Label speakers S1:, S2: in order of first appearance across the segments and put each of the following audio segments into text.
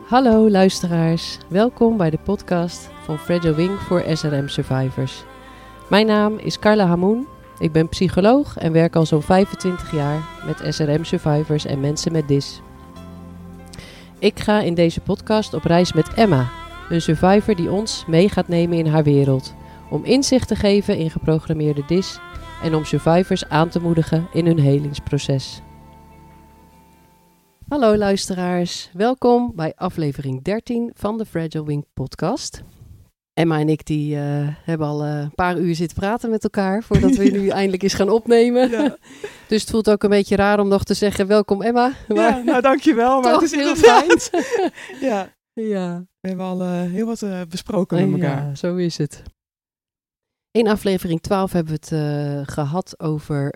S1: Hallo luisteraars, welkom bij de podcast van Fragile Wing voor SRM Survivors. Mijn naam is Carla Hamoen, ik ben psycholoog en werk al zo'n 25 jaar met SRM Survivors en mensen met DIS. Ik ga in deze podcast op reis met Emma, een survivor die ons mee gaat nemen in haar wereld. Om inzicht te geven in geprogrammeerde DIS en om survivors aan te moedigen in hun helingsproces. Hallo luisteraars, welkom bij aflevering 13 van de Fragile Wing podcast. Emma en ik die hebben al een paar uur zitten praten met elkaar voordat we nu eindelijk eens gaan opnemen. Ja. Dus het voelt ook een beetje raar om nog te zeggen welkom Emma. Maar
S2: ja, nou dankjewel. Maar
S1: toch
S2: het is
S1: heel fijn.
S2: Ja, we hebben al heel wat besproken met elkaar.
S1: Ja, zo is het. In aflevering 12 hebben we het gehad over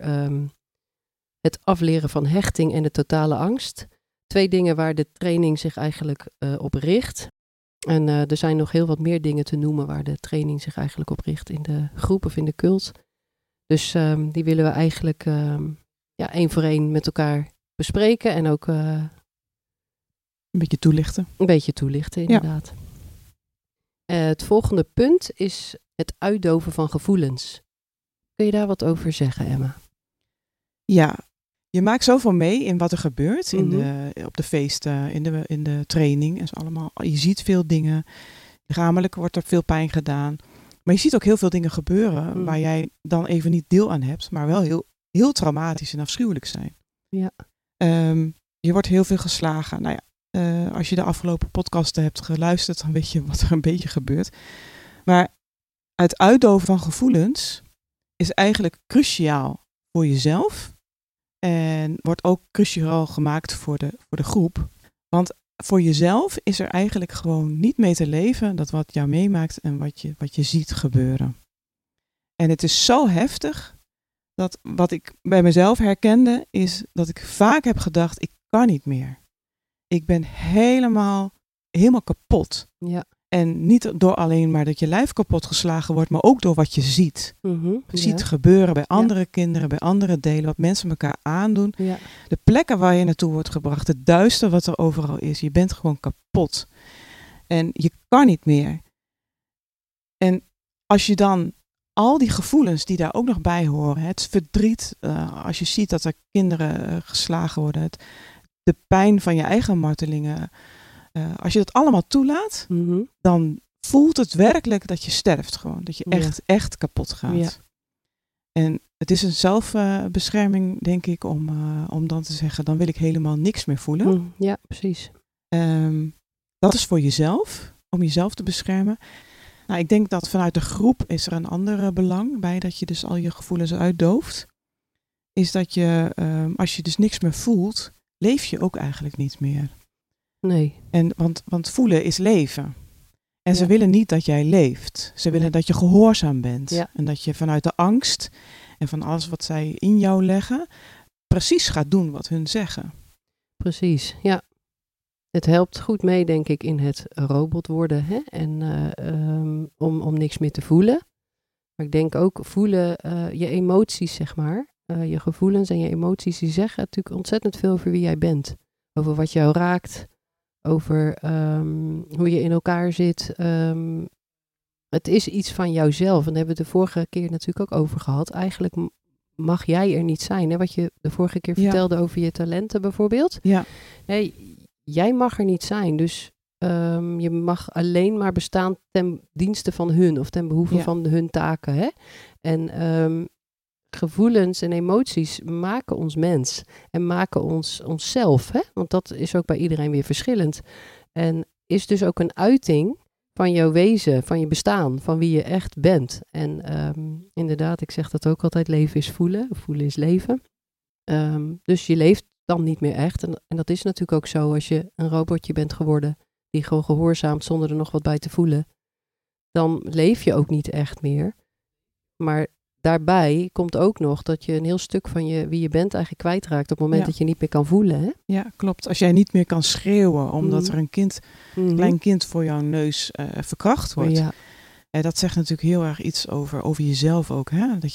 S1: het afleren van hechting en de totale angst. 2 dingen waar de training zich eigenlijk op richt. En er zijn nog heel wat meer dingen te noemen waar de training zich eigenlijk op richt in de groep of in de cult. Dus die willen we eigenlijk 1 voor 1 met elkaar bespreken en ook
S2: een beetje toelichten.
S1: Een beetje toelichten, inderdaad. Ja. Het volgende punt is het uitdoven van gevoelens. Kun je daar wat over zeggen, Emma?
S2: Ja, je maakt zoveel mee in wat er gebeurt op de feesten, in de training. En allemaal, je ziet veel dingen. Lichamelijk wordt er veel pijn gedaan. Maar je ziet ook heel veel dingen gebeuren waar jij dan even niet deel aan hebt. Maar wel heel, heel traumatisch en afschuwelijk zijn.
S1: Ja.
S2: Je wordt heel veel geslagen. Nou ja, als je de afgelopen podcasten hebt geluisterd, dan weet je wat er een beetje gebeurt. Maar het uitdoven van gevoelens is eigenlijk cruciaal voor jezelf. En wordt ook cruciaal gemaakt voor de groep. Want voor jezelf is er eigenlijk gewoon niet mee te leven dat wat jou meemaakt en wat je ziet gebeuren. En het is zo heftig dat wat ik bij mezelf herkende is dat ik vaak heb gedacht, ik kan niet meer. Ik ben helemaal kapot.
S1: Ja.
S2: En niet door alleen maar dat je lijf kapot geslagen wordt, maar ook door wat je ziet. Ziet gebeuren bij andere kinderen, bij andere delen, wat mensen elkaar aandoen. Ja. De plekken waar je naartoe wordt gebracht, het duister wat er overal is. Je bent gewoon kapot. En je kan niet meer. En als je dan al die gevoelens die daar ook nog bij horen, het verdriet, als je ziet dat er kinderen geslagen worden, de pijn van je eigen martelingen. Als je dat allemaal toelaat, dan voelt het werkelijk dat je sterft gewoon. Dat je echt kapot gaat. Ja. En het is een zelfbescherming, denk ik, om dan te zeggen, dan wil ik helemaal niks meer voelen.
S1: Ja, precies.
S2: Dat is voor jezelf, om jezelf te beschermen. Nou, ik denk dat vanuit de groep is er een ander belang bij dat je dus al je gevoelens uitdooft. Is dat je, als je dus niks meer voelt, leef je ook eigenlijk niet meer.
S1: Nee.
S2: Want voelen is leven. En ze willen niet dat jij leeft. Ze willen dat je gehoorzaam bent. Ja. En dat je vanuit de angst en van alles wat zij in jou leggen, precies gaat doen wat hun zeggen.
S1: Precies, ja. Het helpt goed mee, denk ik, in het robot worden. Hè? En om niks meer te voelen. Maar ik denk ook voelen, je emoties, zeg maar. Je gevoelens en je emoties, die zeggen natuurlijk ontzettend veel over wie jij bent. Over wat jou raakt. Over hoe je in elkaar zit. Het is iets van jouzelf. En daar hebben we het de vorige keer natuurlijk ook over gehad. Eigenlijk mag jij er niet zijn. Hè? Wat je de vorige keer vertelde over je talenten bijvoorbeeld. Ja. Nee, jij mag er niet zijn. Dus je mag alleen maar bestaan ten dienste van hun. Of ten behoeve van hun taken. Hè? En gevoelens en emoties maken ons mens en maken onszelf. Hè? Want dat is ook bij iedereen weer verschillend. En is dus ook een uiting van jouw wezen, van je bestaan, van wie je echt bent. En inderdaad, ik zeg dat ook altijd, leven is voelen. Voelen is leven. Dus je leeft dan niet meer echt. En dat is natuurlijk ook zo als je een robotje bent geworden die gewoon gehoorzaamt zonder er nog wat bij te voelen. Dan leef je ook niet echt meer. Maar daarbij komt ook nog dat je een heel stuk van wie je bent eigenlijk kwijtraakt op het moment dat je niet meer kan voelen. Hè?
S2: Ja, klopt. Als jij niet meer kan schreeuwen omdat er een klein kind voor jouw neus verkracht wordt. Ja. Dat zegt natuurlijk heel erg iets over jezelf ook. Hè? Dat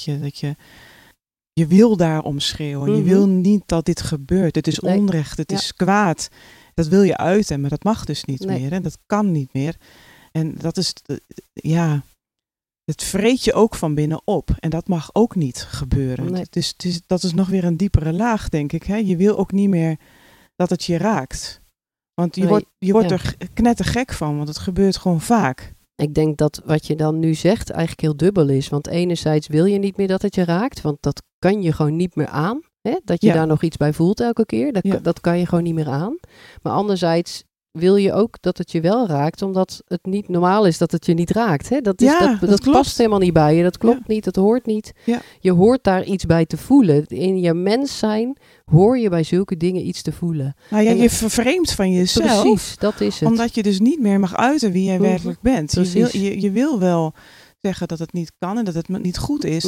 S2: je wil daarom schreeuwen. Je wil niet dat dit gebeurt. Het is onrecht, het is kwaad. dat wil je uiten, maar dat mag dus niet meer. En dat kan niet meer. En dat is, het vreet je ook van binnen op. En dat mag ook niet gebeuren.
S1: Nee.
S2: Dat is nog weer een diepere laag, denk ik. Hè? Je wil ook niet meer dat het je raakt. Want je wordt er knettergek van, want het gebeurt gewoon vaak.
S1: Ik denk dat wat je dan nu zegt eigenlijk heel dubbel is. Want enerzijds wil je niet meer dat het je raakt, want dat kan je gewoon niet meer aan. Hè? Dat je daar nog iets bij voelt elke keer, dat kan je gewoon niet meer aan. Maar anderzijds wil je ook dat het je wel raakt, omdat het niet normaal is dat het je niet raakt. Hè? Dat past helemaal niet bij je, dat klopt niet, dat hoort niet. Ja. Je hoort daar iets bij te voelen. In je mens zijn hoor je bij zulke dingen iets te voelen.
S2: Nou ja, je vervreemdt van jezelf.
S1: Precies, dat is het.
S2: Omdat je dus niet meer mag uiten wie jij werkelijk bent. Je wil wel zeggen dat het niet kan en dat het niet goed is.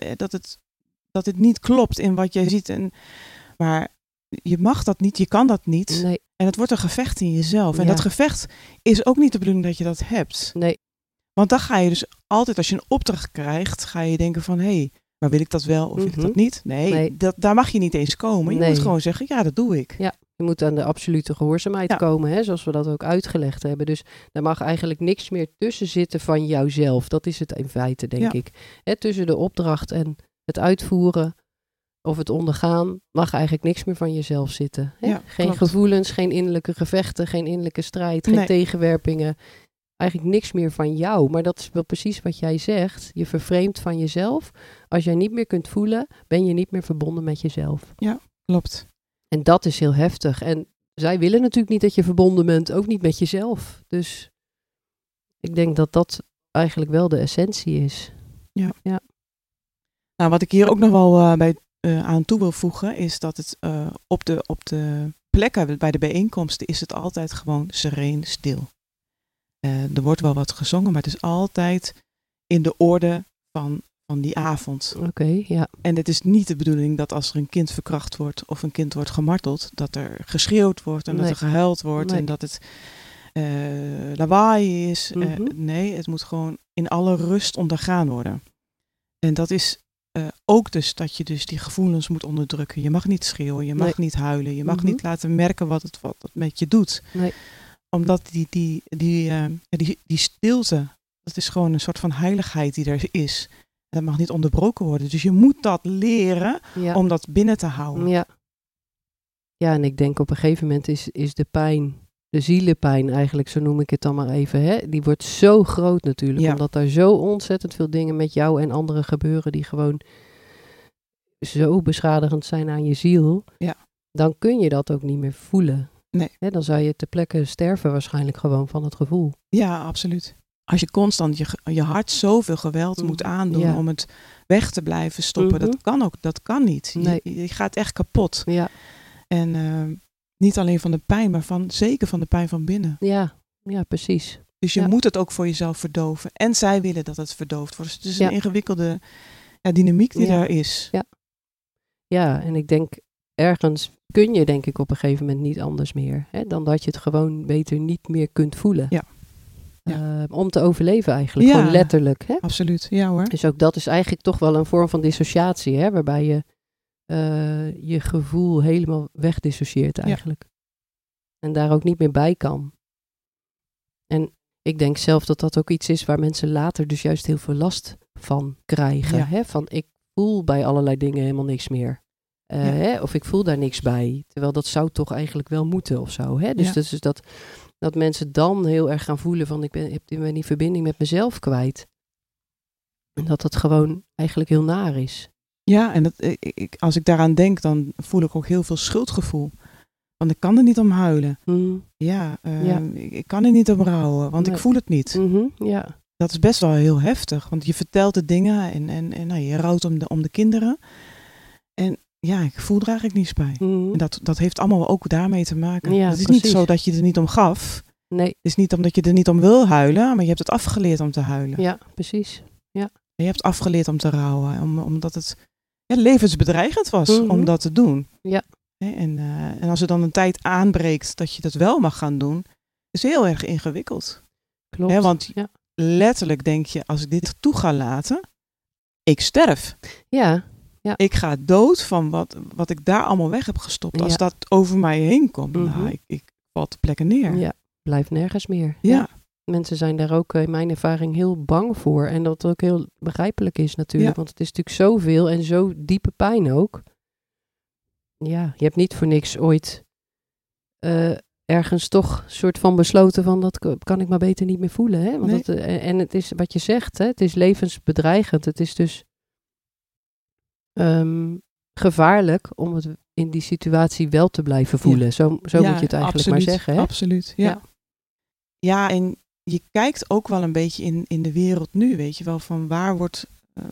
S2: Dat het niet klopt in wat jij ziet. Maar je mag dat niet, je kan dat niet.
S1: Nee.
S2: En het wordt een gevecht in jezelf. En dat gevecht is ook niet de bedoeling dat je dat hebt.
S1: Nee.
S2: Want dan ga je dus altijd, als je een opdracht krijgt, ga je denken van, hé, maar wil ik dat wel of wil ik dat niet? Nee. Daar mag je niet eens komen. Je moet gewoon zeggen, ja, dat doe ik.
S1: Ja, je moet aan de absolute gehoorzaamheid komen, hè, zoals we dat ook uitgelegd hebben. Dus daar mag eigenlijk niks meer tussen zitten van jouzelf. Dat is het in feite, denk ik. Hè, tussen de opdracht en het uitvoeren of het ondergaan mag eigenlijk niks meer van jezelf zitten. Hè? Geen gevoelens, geen innerlijke gevechten, geen innerlijke strijd, geen tegenwerpingen. Eigenlijk niks meer van jou. Maar dat is wel precies wat jij zegt. Je vervreemdt van jezelf. Als jij niet meer kunt voelen, ben je niet meer verbonden met jezelf.
S2: Ja, klopt.
S1: En dat is heel heftig. En zij willen natuurlijk niet dat je verbonden bent, ook niet met jezelf. Dus ik denk dat dat eigenlijk wel de essentie is.
S2: Ja. Nou, wat ik hier ook nog wel aan toe wil voegen, is dat het op de plekken bij de bijeenkomsten is het altijd gewoon sereen stil. Er wordt wel wat gezongen, maar het is altijd in de orde van die avond.
S1: Oké, ja.
S2: En het is niet de bedoeling dat als er een kind verkracht wordt of een kind wordt gemarteld, dat er geschreeuwd wordt en dat er gehuild wordt en dat het lawaai is. Nee, het moet gewoon in alle rust ondergaan worden. En dat is ook dus dat je dus die gevoelens moet onderdrukken. Je mag niet schreeuwen, je mag niet huilen, je mag niet laten merken wat het met je doet.
S1: Nee.
S2: Omdat die stilte, dat is gewoon een soort van heiligheid die er is. Dat mag niet onderbroken worden. Dus je moet dat leren om dat binnen te houden.
S1: Ja, en ik denk op een gegeven moment is de pijn, de zielenpijn eigenlijk, zo noem ik het dan maar even, hè? Die wordt zo groot natuurlijk. Omdat daar zo ontzettend veel dingen met jou en anderen gebeuren die gewoon zo beschadigend zijn aan je ziel. Ja. Dan kun je dat ook niet meer voelen.
S2: Nee.
S1: Hè? Dan zou je ter plekke sterven waarschijnlijk gewoon van het gevoel.
S2: Ja, absoluut. Als je constant je hart zoveel geweld moet aandoen om het weg te blijven stoppen, dat kan niet.
S1: Nee.
S2: Je gaat echt kapot.
S1: Ja.
S2: En niet alleen van de pijn, maar zeker van de pijn van binnen.
S1: Ja, precies.
S2: Dus je moet het ook voor jezelf verdoven. En zij willen dat het verdoofd wordt. Dus het is een ingewikkelde dynamiek die daar is.
S1: Ja, en ik denk ergens kun je denk ik op een gegeven moment niet anders meer. Hè, dan dat je het gewoon beter niet meer kunt voelen.
S2: Ja.
S1: Om te overleven eigenlijk, gewoon letterlijk. Hè?
S2: Absoluut, ja hoor.
S1: Dus ook dat is eigenlijk toch wel een vorm van dissociatie, hè? Waarbij je je gevoel helemaal wegdissocieert eigenlijk. En daar ook niet meer bij kan. En ik denk zelf dat dat ook iets is waar mensen later dus juist heel veel last van krijgen.
S2: Ja.
S1: Hè? Van ik voel bij allerlei dingen helemaal niks meer. Hè? Of ik voel daar niks bij. Terwijl dat zou toch eigenlijk wel moeten of zo. Hè? Dus dat mensen dan heel erg gaan voelen van ik ben die verbinding met mezelf kwijt. En dat gewoon eigenlijk heel naar is.
S2: Ja, en als ik daaraan denk, dan voel ik ook heel veel schuldgevoel. Want ik kan er niet om huilen. Ik kan er niet om rouwen, want ik voel het niet. Dat is best wel heel heftig, want je vertelt de dingen en je rouwt om de kinderen. En ik voel er eigenlijk niets bij. En dat heeft allemaal ook daarmee te maken. Het is niet zo dat je er niet om gaf.
S1: Nee.
S2: Het is niet omdat je er niet om wil huilen, maar je hebt het afgeleerd om te huilen.
S1: Ja, precies. Ja.
S2: En je hebt afgeleerd om te rouwen, omdat het levensbedreigend was om dat te doen.
S1: Ja.
S2: En als er dan een tijd aanbreekt dat je dat wel mag gaan doen, is heel erg ingewikkeld.
S1: Klopt.
S2: Want letterlijk denk je, als ik dit toe ga laten, ik sterf.
S1: Ja.
S2: Ik ga dood van wat ik daar allemaal weg heb gestopt. Als dat over mij heen komt. Nou, ik valt de plekken neer.
S1: Ja, blijft nergens meer.
S2: Ja.
S1: Mensen zijn daar ook in mijn ervaring heel bang voor. En dat ook heel begrijpelijk is natuurlijk. Want het is natuurlijk zoveel en zo diepe pijn ook. Ja, je hebt niet voor niks ooit ergens toch soort van besloten van dat kan ik maar beter niet meer voelen. Hè? Want en het is wat je zegt, hè? Het is levensbedreigend. Het is dus gevaarlijk om het in die situatie wel te blijven voelen. Ja. Zo moet je het eigenlijk
S2: absoluut,
S1: maar zeggen. Hè?
S2: Absoluut, ja. Ja, en je kijkt ook wel een beetje in de wereld nu, weet je wel, van waar wordt,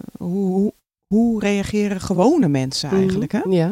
S2: hoe reageren gewone mensen eigenlijk, hè?
S1: Ja.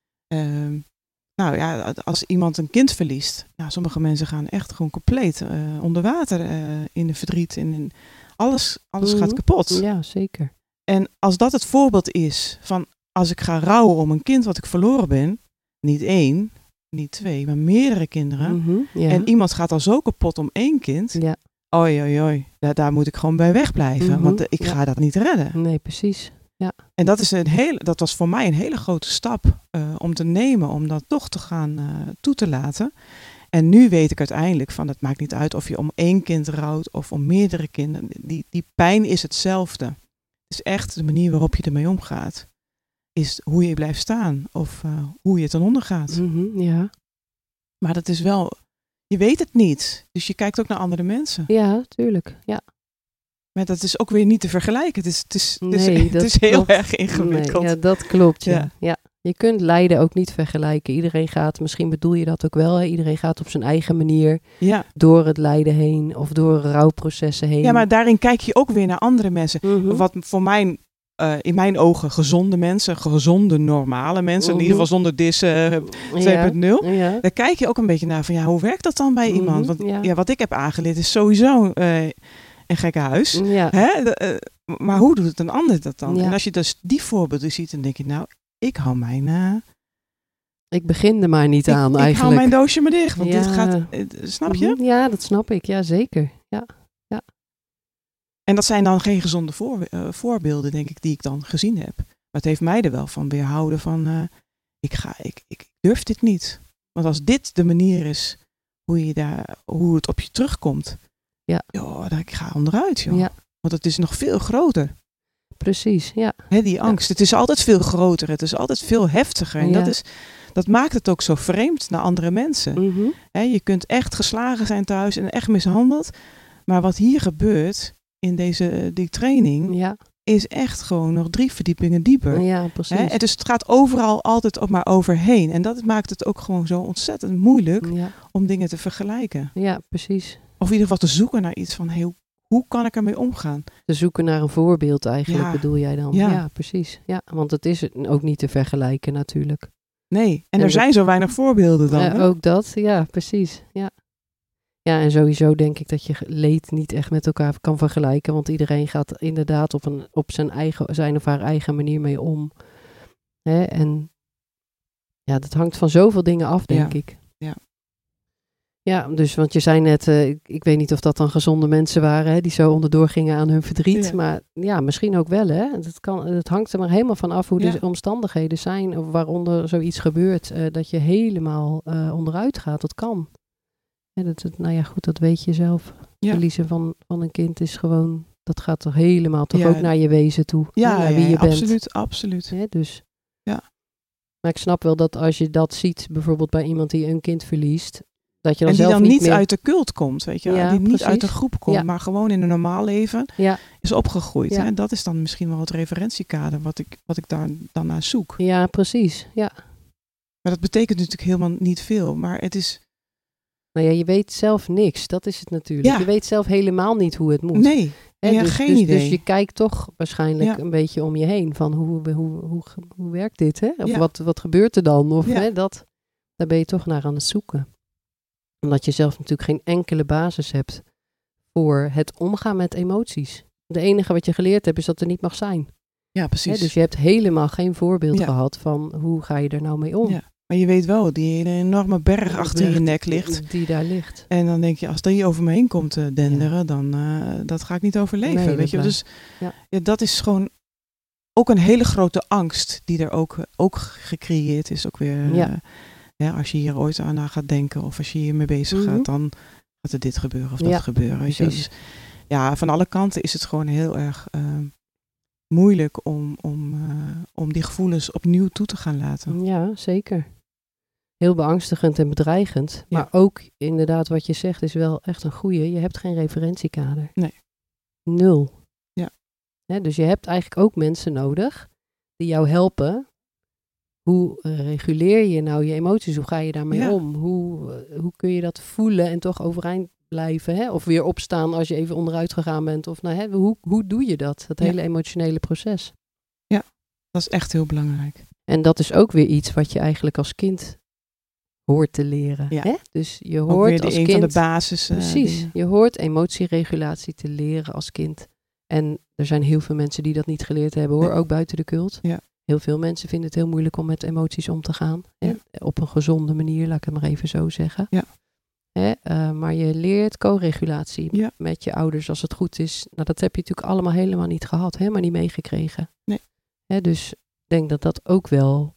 S2: Nou ja, als iemand een kind verliest, sommige mensen gaan echt gewoon compleet onder water in de verdriet. En alles gaat kapot.
S1: Ja, zeker.
S2: En als dat het voorbeeld is van als ik ga rouwen om een kind wat ik verloren ben, niet 1, niet 2, maar meerdere kinderen. En iemand gaat al zo kapot om 1 kind.
S1: Ja.
S2: Oei, daar moet ik gewoon bij wegblijven, want ik ga dat niet redden.
S1: Nee, precies. Ja.
S2: En dat was voor mij een hele grote stap om te nemen, om dat toch te gaan toe te laten. En nu weet ik uiteindelijk van het maakt niet uit of je om 1 kind rouwt of om meerdere kinderen. Die pijn is hetzelfde. Het is echt de manier waarop je ermee omgaat. Is hoe je blijft staan of hoe je ten onder gaat.
S1: Ja.
S2: Maar dat is wel, je weet het niet. Dus je kijkt ook naar andere mensen.
S1: Ja, tuurlijk. Ja.
S2: Maar dat is ook weer niet te vergelijken. Het is heel erg ingewikkeld.
S1: Nee, ja, dat klopt. Ja. Je kunt lijden ook niet vergelijken. Iedereen gaat, misschien bedoel je dat ook wel, hè? Iedereen gaat op zijn eigen manier door het lijden heen of door rouwprocessen heen.
S2: Ja, maar daarin kijk je ook weer naar andere mensen. Wat voor mij, in mijn ogen, gezonde mensen, gezonde, normale mensen, in ieder geval zonder dissen, 2.0.
S1: Ja.
S2: Daar kijk je ook een beetje naar van, hoe werkt dat dan bij iemand? Want wat ik heb aangeleerd is sowieso een gekke huis.
S1: Ja.
S2: Hè? Maar hoe doet het een ander dat dan?
S1: Ja.
S2: En als je dus die voorbeelden ziet, dan denk je, ik hou mijn...
S1: Ik begin er maar niet aan eigenlijk.
S2: Ik hou mijn doosje maar dicht, want dit gaat... Snap je?
S1: Ja, dat snap ik. Ja, zeker. Ja.
S2: En dat zijn dan geen gezonde voorbeelden, denk ik, die ik dan gezien heb. Maar het heeft mij er wel van weerhouden van... Ik durf dit niet. Want als dit de manier is hoe het op je terugkomt... ik ga onderuit, joh. Ja. Want het is nog veel groter.
S1: Precies, ja.
S2: Die angst. Het is altijd veel groter. Het is altijd veel heftiger. En dat maakt het ook zo vreemd naar andere mensen. Je kunt echt geslagen zijn thuis en echt mishandeld. Maar wat hier gebeurt in die training... is echt gewoon nog 3 verdiepingen dieper.
S1: Ja, precies.
S2: En dus het gaat overal altijd ook maar overheen. En dat maakt het ook gewoon zo ontzettend moeilijk om dingen te vergelijken.
S1: Ja, precies.
S2: Of in ieder geval te zoeken naar iets van... Hoe kan ik ermee omgaan?
S1: Te zoeken naar een voorbeeld eigenlijk, bedoel jij dan? Ja, precies. Ja, want het is ook niet te vergelijken natuurlijk.
S2: Nee, en er zijn zo weinig voorbeelden dan.
S1: Ook dat, ja, precies. Ja. Ja, en sowieso denk ik dat je leed niet echt met elkaar kan vergelijken. Want iedereen gaat inderdaad op zijn of haar eigen manier mee om. En ja, dat hangt van zoveel dingen af, denk ik.
S2: Ja.
S1: Ja, dus want je zei net, ik weet niet of dat dan gezonde mensen waren, die zo onderdoor gingen aan hun verdriet. Ja. Maar ja, misschien ook wel, hè. Het hangt er maar helemaal van af hoe de omstandigheden zijn, of waaronder zoiets gebeurt, dat je helemaal onderuit gaat. Dat kan. Dat weet je zelf. Verliezen van een kind is gewoon, dat gaat toch helemaal ook naar je wezen toe. Naar wie je bent.
S2: Absoluut.
S1: Dus. Ja. Maar ik snap wel dat als je dat ziet, bijvoorbeeld bij iemand die een kind verliest, dat je dan
S2: en die
S1: zelf
S2: dan niet
S1: meer...
S2: uit de cult komt, weet je. Die niet
S1: precies.
S2: uit de groep komt, maar gewoon in een normaal leven is opgegroeid. Ja. En dat is dan misschien wel het referentiekader wat ik daar dan naar zoek.
S1: Ja, precies. Ja.
S2: Maar dat betekent natuurlijk helemaal niet veel. Maar het is...
S1: Nou ja, je weet zelf niks. Dat is het natuurlijk. Ja. Je weet zelf helemaal niet hoe het moet.
S2: Nee, geen idee.
S1: Dus je kijkt toch waarschijnlijk een beetje om je heen. Van hoe werkt dit? Hè? Of wat gebeurt er dan? Of daar ben je toch naar aan het zoeken. Omdat je zelf natuurlijk geen enkele basis hebt voor het omgaan met emoties. Het enige wat je geleerd hebt is dat er niet mag zijn.
S2: Ja, precies.
S1: Dus je hebt helemaal geen voorbeeld gehad van hoe ga je er nou mee om.
S2: Ja. Maar je weet wel, die enorme berg achter je nek ligt.
S1: Die daar ligt.
S2: En dan denk je, als die over me heen komt denderen, dan dat ga ik niet overleven.
S1: Nee,
S2: weet je? Dus dat is gewoon ook een hele grote angst die er ook gecreëerd is. Ook weer als je hier ooit aan gaat denken of als je hiermee bezig gaat, dan gaat er dit gebeuren of dat gebeuren. Weet je? Dus, van alle kanten is het gewoon heel erg moeilijk om die gevoelens opnieuw toe te gaan laten.
S1: Ja, zeker. Heel beangstigend en bedreigend. Maar ook inderdaad wat je zegt is wel echt een goeie. Je hebt geen referentiekader.
S2: Nee.
S1: 0.
S2: Ja.
S1: Dus je hebt eigenlijk ook mensen nodig die jou helpen. Hoe reguleer je nou je emoties? Hoe ga je daarmee om? Hoe kun je dat voelen en toch overeind blijven? Hè? Of weer opstaan als je even onderuit gegaan bent? Of hoe doe je dat? Dat hele emotionele proces.
S2: Ja, dat is echt heel belangrijk.
S1: En dat is ook weer iets wat je eigenlijk als kind hoort te leren. Ja. Hè? Dus je hoort
S2: ook weer
S1: als
S2: een
S1: kind...
S2: van de basis.
S1: Precies. Dingen. Je hoort emotieregulatie te leren als kind. En er zijn heel veel mensen die dat niet geleerd hebben, hoor. Nee. Ook buiten de cult. Ja. Heel veel mensen vinden het heel moeilijk om met emoties om te gaan. Ja. Op een gezonde manier, laat ik het maar even zo zeggen. Ja. Maar je leert co-regulatie met je ouders als het goed is. Nou, dat heb je natuurlijk allemaal helemaal niet gehad. Helemaal niet meegekregen. Nee. Dus ik denk dat dat ook wel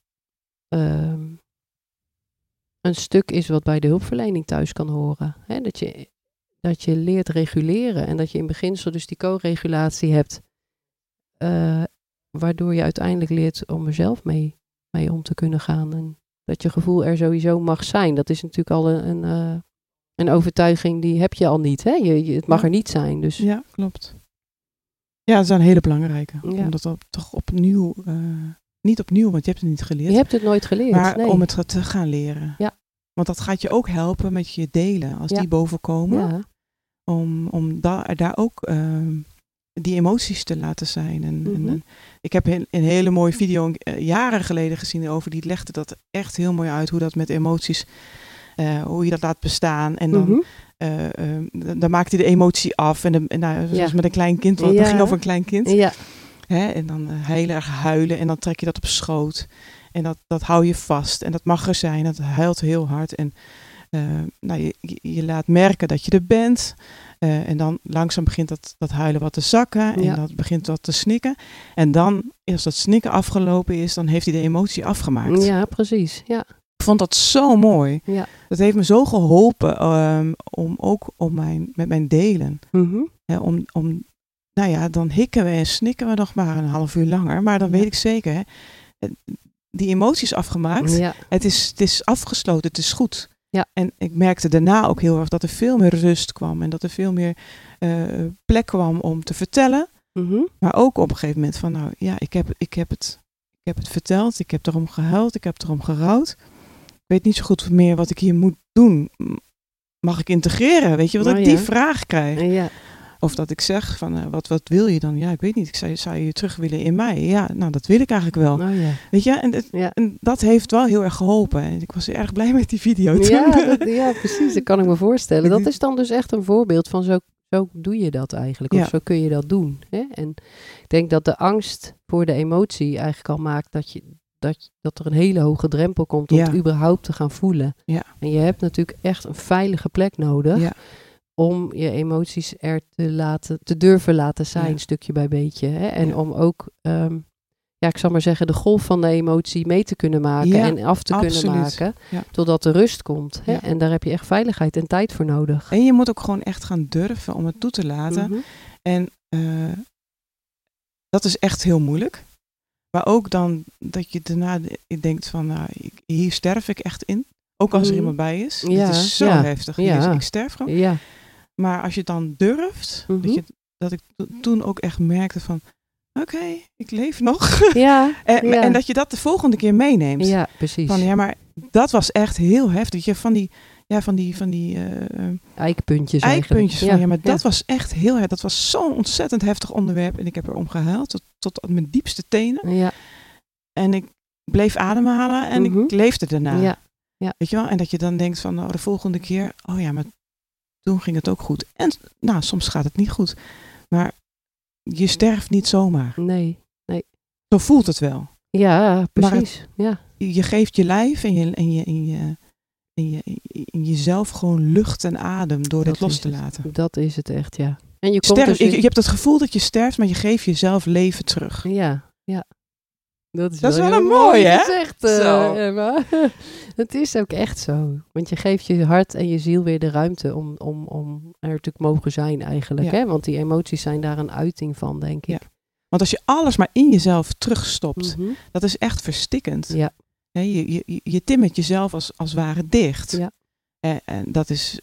S1: een stuk is wat bij de hulpverlening thuis kan horen. Dat je leert reguleren. En dat je in beginsel dus die co-regulatie hebt. Waardoor je uiteindelijk leert om er zelf mee om te kunnen gaan. En dat je gevoel er sowieso mag zijn. Dat is natuurlijk al een overtuiging die heb je al niet. Hè? Het mag er niet zijn. Dus.
S2: Ja, klopt. Ja, dat is een hele belangrijke. Ja. Om dat toch opnieuw... niet opnieuw, want je hebt het niet geleerd.
S1: Je hebt het nooit geleerd.
S2: Maar om het te gaan leren. Ja. Want dat gaat je ook helpen met je delen. Als die boven komen. Ja. Om daar ook... die emoties te laten zijn. En ik heb een hele mooie video jaren geleden gezien over, die legde dat echt heel mooi uit, hoe dat met emoties, hoe je dat laat bestaan. En dan, dan maakt hij de emotie af. En zoals met een klein kind, want het ging over een klein kind. Ja. En dan heel erg huilen en dan trek je dat op schoot. En dat hou je vast. En dat mag er zijn. Dat huilt heel hard. En je laat merken dat je er bent. En dan langzaam begint dat huilen wat te zakken. En dat begint wat te snikken. En dan, als dat snikken afgelopen is, dan heeft hij de emotie afgemaakt.
S1: Ja, precies. Ja.
S2: Ik vond dat zo mooi. Ja. Dat heeft me zo geholpen met mijn delen. Dan hikken we en snikken we nog maar een half uur langer. Maar dan weet ik zeker, die emotie is afgemaakt. Ja. Het is afgesloten, het is goed. Ja. En ik merkte daarna ook heel erg dat er veel meer rust kwam. En dat er veel meer plek kwam om te vertellen. Maar ook op een gegeven moment van, ik heb het verteld. Ik heb erom gehuild. Ik heb erom gerouwd. Ik weet niet zo goed meer wat ik hier moet doen. Mag ik integreren? Weet je, wat ik die vraag krijg. Ja. Of dat ik zeg van, wat wil je dan? Ja, ik weet niet. Ik zei, zou je terug willen in mij? Ja, nou, dat wil ik eigenlijk wel. Oh, ja. Weet je, en dat heeft wel heel erg geholpen. En ik was erg blij met die video toen.
S1: Ja, precies. Dat kan ik me voorstellen. Dat is dan dus echt een voorbeeld van zo doe je dat eigenlijk. Of zo kun je dat doen. Hè? En ik denk dat de angst voor de emotie eigenlijk al maakt dat er een hele hoge drempel komt om het überhaupt te gaan voelen. Ja. En je hebt natuurlijk echt een veilige plek nodig. Ja. Om je emoties er te durven laten zijn, stukje bij beetje. Hè? En om ook, ik zal maar zeggen, de golf van de emotie mee te kunnen maken en af te kunnen maken. Ja. Totdat de rust komt. Hè? Ja. En daar heb je echt veiligheid en tijd voor nodig.
S2: En je moet ook gewoon echt gaan durven om het toe te laten. En dat is echt heel moeilijk. Maar ook dan dat je daarna denkt van, hier sterf ik echt in. Ook als er iemand bij is. Het is zo heftig. Ja. Ik sterf gewoon. Ja. Maar als je het dan durft, dat ik toen ook echt merkte van, oké, ik leef nog. Ja, en dat je dat de volgende keer meeneemt.
S1: Ja, precies.
S2: Van, maar dat was echt heel heftig. Van die
S1: eikpuntjes
S2: eigenlijk. Maar dat was echt heel heftig. Dat was zo'n ontzettend heftig onderwerp. En ik heb erom gehuild tot mijn diepste tenen. Ja. En ik bleef ademhalen en ik leefde daarna. Ja. Ja. Weet je wel? En dat je dan denkt van, de volgende keer, maar toen ging het ook goed. En soms gaat het niet goed. Maar je sterft niet zomaar.
S1: Nee.
S2: Zo voelt het wel.
S1: Ja, precies.
S2: Je geeft je lijf en jezelf gewoon lucht en adem door dat los te laten.
S1: Dat is het echt, ja. En
S2: je hebt het gevoel dat je sterft, maar je geeft jezelf leven terug.
S1: Ja. Dat is
S2: wel
S1: een
S2: mooi, hè?
S1: Gezegd, Emma. Het is ook echt zo. Want je geeft je hart en je ziel weer de ruimte om er te mogen zijn eigenlijk. Hè? Want die emoties zijn daar een uiting van, denk ik.
S2: Want als je alles maar in jezelf terugstopt, dat is echt verstikkend.
S1: Ja.
S2: Je timmert jezelf als ware dicht.
S1: Ja.
S2: En dat is,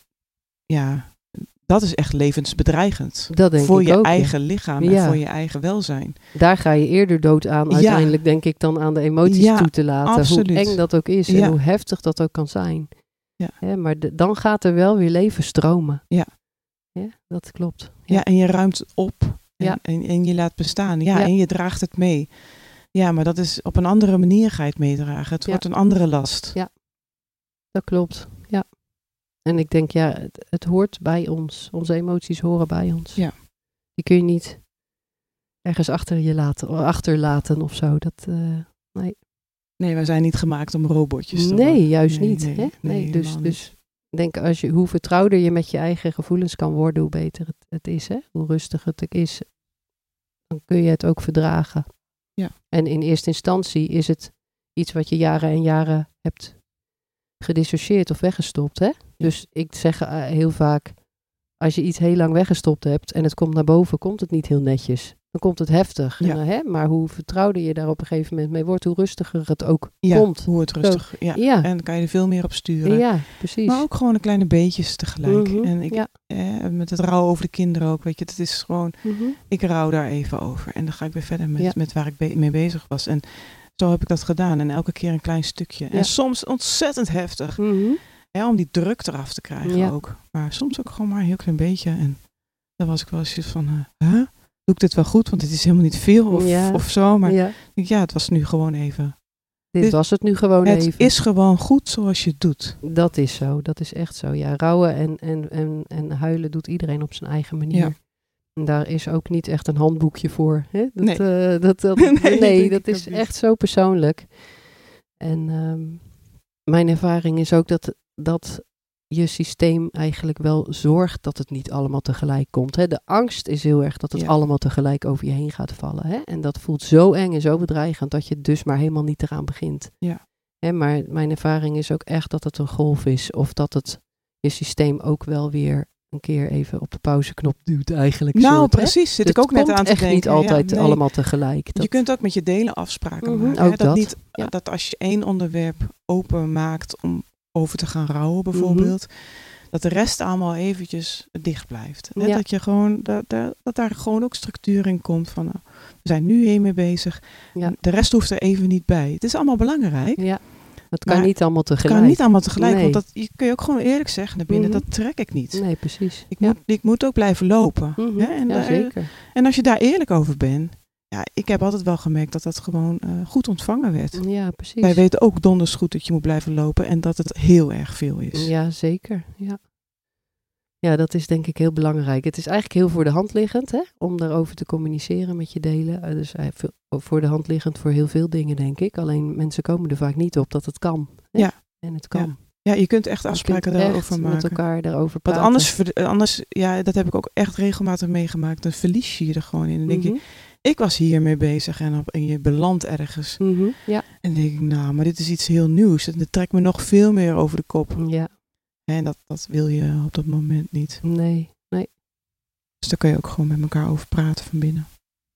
S2: dat is echt levensbedreigend.
S1: Dat denk
S2: voor
S1: ik
S2: je
S1: ook,
S2: eigen lichaam en voor je eigen welzijn.
S1: Daar ga je eerder dood aan uiteindelijk, denk ik, dan aan de emoties toe te laten.
S2: Absoluut.
S1: Hoe eng dat ook is en hoe heftig dat ook kan zijn. Ja, maar dan gaat er wel weer leven stromen. Ja, dat klopt.
S2: Ja, en je ruimt op en je laat bestaan. En je draagt het mee. Ja, maar dat is op een andere manier ga je het meedragen. Het wordt een andere last.
S1: Ja, dat klopt. Ja. En ik denk, het hoort bij ons. Onze emoties horen bij ons.
S2: Ja.
S1: Die kun je niet ergens achterlaten of zo. Nee.
S2: Nee, wij zijn niet gemaakt om robotjes te
S1: worden.
S2: Nee,
S1: juist niet. Nee, dus denk, hoe vertrouwder je met je eigen gevoelens kan worden, hoe beter het is. Hè? Hoe rustiger het is, dan kun je het ook verdragen. Ja. En in eerste instantie is het iets wat je jaren en jaren hebt gedissocieerd of weggestopt. Hè? Ja. Dus ik zeg heel vaak, als je iets heel lang weggestopt hebt en het komt naar boven, komt het niet heel netjes. Dan komt het heftig.
S2: Ja.
S1: En, maar hoe vertrouwder je daar op een gegeven moment mee wordt, hoe rustiger het ook komt.
S2: Hoe het rustig. Ja. En dan kan je er veel meer op sturen.
S1: Ja, precies.
S2: Maar ook gewoon de kleine beetjes tegelijk. En ik, met het rouwen over de kinderen ook, weet je, het is gewoon, ik rouw daar even over. En dan ga ik weer verder met waar ik mee bezig was. En zo heb ik dat gedaan. En elke keer een klein stukje. En soms ontzettend heftig. Om die druk eraf te krijgen ook. Maar soms ook gewoon maar een heel klein beetje. En dan was ik wel eens van, doe ik dit wel goed? Want het is helemaal niet veel of zo. Maar het was nu gewoon even.
S1: Dit was het nu gewoon even.
S2: Het is gewoon goed zoals je het doet.
S1: Dat is zo. Dat is echt zo. Ja, rouwen en huilen doet iedereen op zijn eigen manier. Ja. En daar is ook niet echt een handboekje voor. Hè? Dat is echt zo persoonlijk. En mijn ervaring is ook dat je systeem eigenlijk wel zorgt dat het niet allemaal tegelijk komt. Hè? De angst is heel erg dat het allemaal tegelijk over je heen gaat vallen. Hè? En dat voelt zo eng en zo bedreigend dat je dus maar helemaal niet eraan begint. Ja. Hè? Maar mijn ervaring is ook echt dat het een golf is. Of dat het je systeem ook wel weer een keer even op de pauzeknop duwt eigenlijk.
S2: Precies. Zit ik ook net aan te denken.
S1: Het niet altijd allemaal tegelijk.
S2: Je kunt ook met je delen afspraken maken.
S1: Ook
S2: hè? Dat als je één onderwerp open maakt om over te gaan rouwen bijvoorbeeld, dat de rest allemaal eventjes dicht blijft. Hè? Dat je gewoon, dat daar gewoon ook structuur in komt van, we zijn nu hiermee bezig. De rest hoeft er even niet bij. Het is allemaal belangrijk. Ja.
S1: Het kan niet allemaal tegelijk.
S2: Het kan niet allemaal tegelijk, want dat kun je ook gewoon eerlijk zeggen naar binnen, dat trek ik niet.
S1: Nee, precies.
S2: Ik moet ook blijven lopen. Hè? En
S1: zeker.
S2: En als je daar eerlijk over bent, ik heb altijd wel gemerkt dat gewoon goed ontvangen werd.
S1: Ja, precies.
S2: Wij weten ook donders goed dat je moet blijven lopen en dat het heel erg veel is.
S1: Ja, zeker. Ja, dat is denk ik heel belangrijk. Het is eigenlijk heel voor de hand liggend, hè, om daarover te communiceren met je delen. Dus voor de hand liggend voor heel veel dingen, denk ik. Alleen mensen komen er vaak niet op dat het kan. Hè? Ja. En het kan.
S2: Ja, je kunt echt afspraken daarover maken.
S1: Met elkaar daarover praten.
S2: Want anders, dat heb ik ook echt regelmatig meegemaakt. Dan verlies je er gewoon in. Dan denk je, ik was hiermee bezig en je belandt ergens. En dan denk ik, maar dit is iets heel nieuws. En dat trekt me nog veel meer over de kop. Ja. En dat wil je op dat moment niet.
S1: Nee.
S2: Dus daar kan je ook gewoon met elkaar over praten van binnen.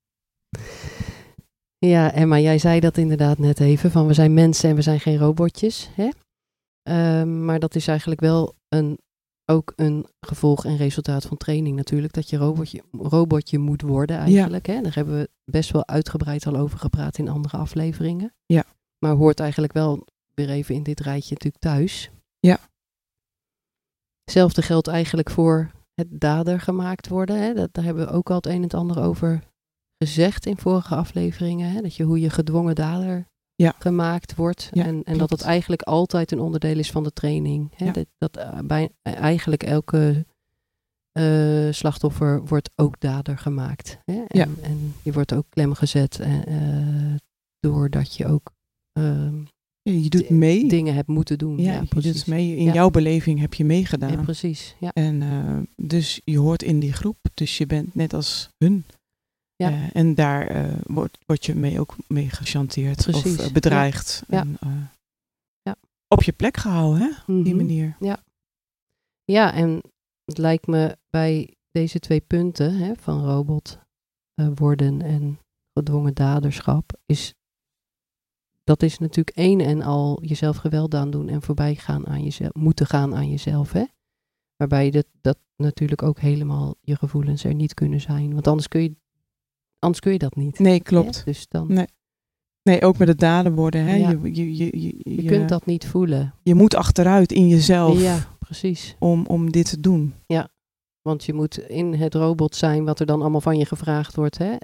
S1: Ja, Emma, jij zei dat inderdaad net even. Van we zijn mensen en we zijn geen robotjes. Hè? Maar dat is eigenlijk wel ook een gevolg en resultaat van training natuurlijk. Dat je robotje moet worden eigenlijk. Hè? Daar hebben we best wel uitgebreid al over gepraat in andere afleveringen. Ja. Maar hoort eigenlijk wel weer even in dit rijtje natuurlijk thuis. Ja. Hetzelfde geldt eigenlijk voor het dader gemaakt worden. Hè? Daar hebben we ook al het een en het ander over gezegd in vorige afleveringen. Hè? Hoe je gedwongen dader gemaakt wordt. Ja, en dat het eigenlijk altijd een onderdeel is van de training. Hè? Ja. Dat bij eigenlijk elke slachtoffer wordt ook dader gemaakt. Hè? En je wordt ook klem gezet doordat je ook
S2: je doet mee.
S1: Dingen hebt moeten doen.
S2: Ja, je doet mee. In jouw beleving heb je meegedaan.
S1: Ja, precies. Ja.
S2: En dus je hoort in die groep. Dus je bent net als hun.
S1: Ja.
S2: En daar word je ook mee gechanteerd.
S1: Precies.
S2: Of bedreigd.
S1: Ja.
S2: En,
S1: Ja.
S2: Op je plek gehouden, hè? Op die manier.
S1: Ja. Ja, en het lijkt me bij deze 2 punten, hè, van robot worden en gedwongen daderschap, dat is natuurlijk één en al jezelf geweld aandoen en voorbij gaan aan jezelf, moeten gaan aan jezelf, hè? Waarbij dat natuurlijk ook helemaal je gevoelens er niet kunnen zijn. Want anders kun je dat niet.
S2: Nee, klopt.
S1: Hè? Dus dan...
S2: Nee, ook met het daden worden. Hè?
S1: Ja.
S2: Je
S1: kunt dat niet voelen.
S2: Je moet achteruit in jezelf.
S1: Ja, precies.
S2: Om dit te doen.
S1: Ja, want je moet in het robot zijn wat er dan allemaal van je gevraagd wordt. Hè?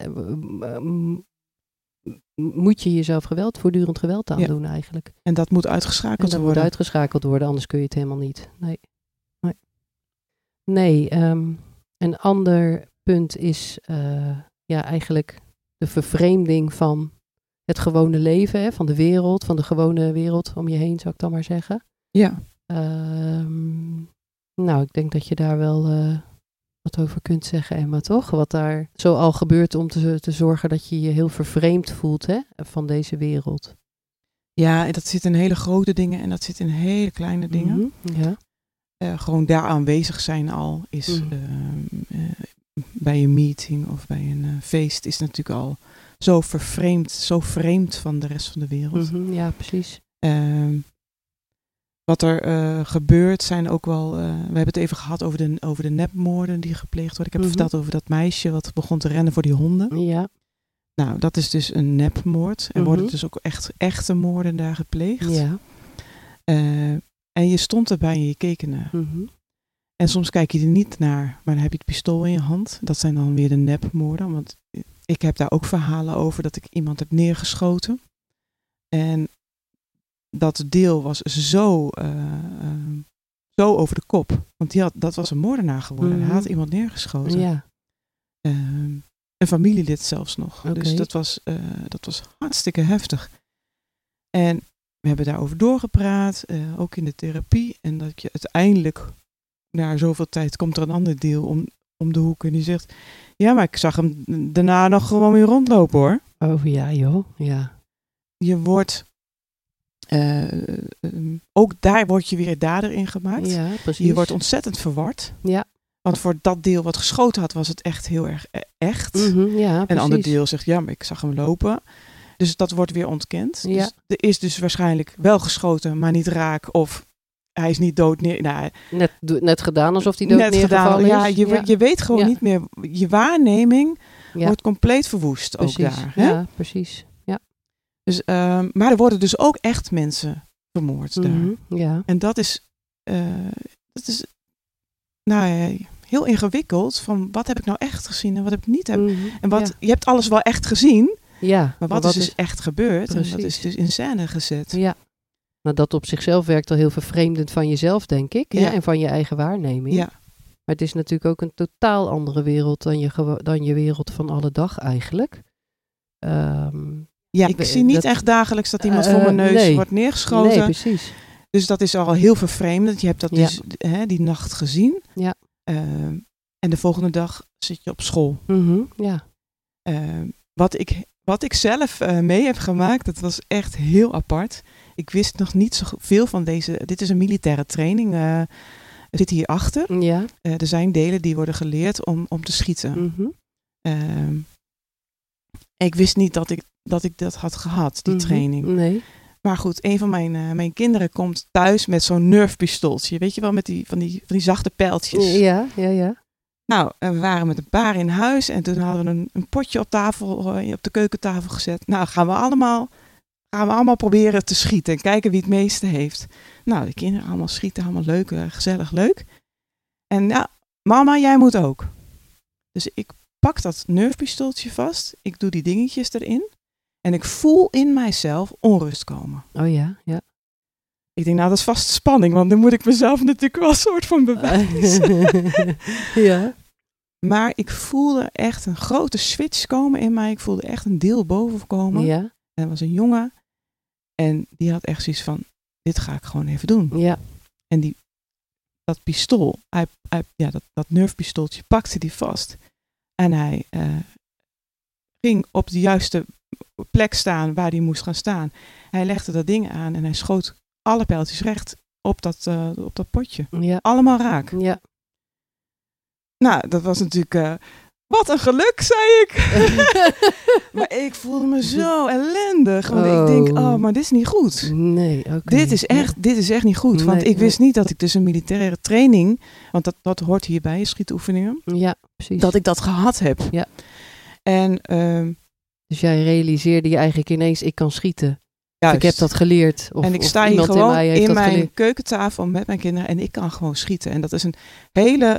S1: Moet je jezelf voortdurend geweld aandoen eigenlijk.
S2: En dat moet uitgeschakeld worden.
S1: Moet uitgeschakeld worden, anders kun je het helemaal niet. Nee, een ander punt is eigenlijk de vervreemding van het gewone leven, hè, van de wereld, van de gewone wereld om je heen, zou ik dan maar zeggen.
S2: Ja.
S1: Ik denk dat je daar wel wat over kunt zeggen, Emma, toch? Wat daar zo al gebeurt om te zorgen dat je je heel vervreemd voelt, hè, van deze wereld.
S2: Ja, dat zit in hele grote dingen en dat zit in hele kleine dingen.
S1: Ja.
S2: Gewoon daar aanwezig zijn al is bij een meeting of bij een feest is natuurlijk al zo vervreemd, zo vreemd van de rest van de wereld.
S1: Ja, precies.
S2: Wat er gebeurt zijn ook wel, we hebben het even gehad over de nepmoorden die gepleegd worden. Ik heb verteld over dat meisje wat begon te rennen voor die honden.
S1: Ja.
S2: Nou, dat is dus een nepmoord. Er worden dus ook echte moorden daar gepleegd.
S1: Ja.
S2: En je stond erbij en je keek ernaar. En soms kijk je er niet naar, maar dan heb je het pistool in je hand. Dat zijn dan weer de nepmoorden. Want ik heb daar ook verhalen over dat ik iemand heb neergeschoten. En dat deel was zo over de kop. Want dat was een moordenaar geworden. Hij had iemand neergeschoten.
S1: Ja.
S2: Een familielid zelfs nog.
S1: Okay.
S2: Dus dat was hartstikke heftig. En we hebben daarover doorgepraat, ook in de therapie. En dat je uiteindelijk, na zoveel tijd, komt er een ander deel om de hoek. En die zegt, ja, maar ik zag hem daarna nog gewoon weer rondlopen, hoor.
S1: Oh ja, joh. Ja.
S2: Je wordt, ook daar word je weer dader in gemaakt.
S1: Ja, precies.
S2: Je wordt ontzettend verward.
S1: Ja.
S2: Want voor dat deel wat geschoten had, was het echt heel erg echt.
S1: Ja, precies.
S2: En een ander deel zegt, ja, maar ik zag hem lopen. Dus dat wordt weer ontkend.
S1: Ja.
S2: Dus er is dus waarschijnlijk wel geschoten, maar niet raak. Of hij is niet dood neer. Nou,
S1: net gedaan alsof hij dood neergevallen is.
S2: Ja, je weet gewoon niet meer. Je waarneming wordt compleet verwoest.
S1: Precies.
S2: Ook daar. Hè?
S1: Ja, precies. Ja.
S2: Dus, maar er worden dus ook echt mensen vermoord daar.
S1: Ja.
S2: En dat is heel ingewikkeld. Van wat heb ik nou echt gezien en wat heb ik niet. En je hebt alles wel echt gezien.
S1: Ja,
S2: maar wat is dus echt gebeurd? Precies. En dat is dus in scène gezet.
S1: Ja. Maar dat op zichzelf werkt al heel vervreemdend van jezelf, denk ik. Ja. En van je eigen waarneming.
S2: Ja.
S1: Maar het is natuurlijk ook een totaal andere wereld dan je wereld van alle dag eigenlijk.
S2: Ik zie niet echt dagelijks dat iemand voor mijn neus wordt neergeschoten.
S1: Nee, precies.
S2: Dus dat is al heel vervreemdend. Je hebt dat dus die nacht gezien.
S1: Ja.
S2: En de volgende dag zit je op school.
S1: Ja.
S2: Wat ik zelf mee heb gemaakt, dat was echt heel apart. Ik wist nog niet zoveel van deze. Dit is een militaire training. Het zit hierachter.
S1: Ja.
S2: Er zijn delen die worden geleerd om te schieten. Ik wist niet dat ik dat had gehad, die training.
S1: Nee.
S2: Maar goed, een van mijn kinderen komt thuis met zo'n nerfpistooltje. Weet je wel, met van die zachte pijltjes.
S1: Ja.
S2: Nou, we waren met een paar in huis en toen hadden we een potje op tafel, op de keukentafel gezet. Nou, gaan we allemaal proberen te schieten en kijken wie het meeste heeft. Nou, de kinderen allemaal schieten, allemaal leuk, gezellig leuk. En ja, mama, jij moet ook. Dus ik pak dat nerfpistooltje vast, ik doe die dingetjes erin en ik voel in mijzelf onrust komen.
S1: Oh ja.
S2: Ik denk, nou, dat is vast spanning, want dan moet ik mezelf natuurlijk wel een soort van bewijzen.
S1: Ja.
S2: Maar ik voelde echt een grote switch komen in mij. Ik voelde echt een deel boven komen.
S1: Ja.
S2: En dat was een jongen. En die had echt zoiets van, dit ga ik gewoon even doen.
S1: Ja.
S2: En dat pistool, dat nerfpistooltje pakte die vast. En hij ging op de juiste plek staan waar hij moest gaan staan. Hij legde dat ding aan en hij schoot alle pijltjes recht op dat potje.
S1: Ja.
S2: Allemaal raak.
S1: Ja.
S2: Nou, dat was natuurlijk... wat een geluk, zei ik. Maar ik voelde me zo ellendig. Want ik denk, maar dit is niet goed.
S1: Nee, oké.
S2: Dit is echt niet goed.
S1: Nee,
S2: want ik wist niet dat ik dus een militaire training... Want dat hoort hierbij, schietoefeningen.
S1: Ja, precies.
S2: Dat ik dat gehad heb.
S1: Ja.
S2: En...
S1: dus jij realiseerde je eigenlijk ineens, ik kan schieten.
S2: Juist.
S1: Ik heb dat geleerd.
S2: En ik sta hier gewoon in mijn keukentafel met mijn kinderen en ik kan gewoon schieten. En dat is een hele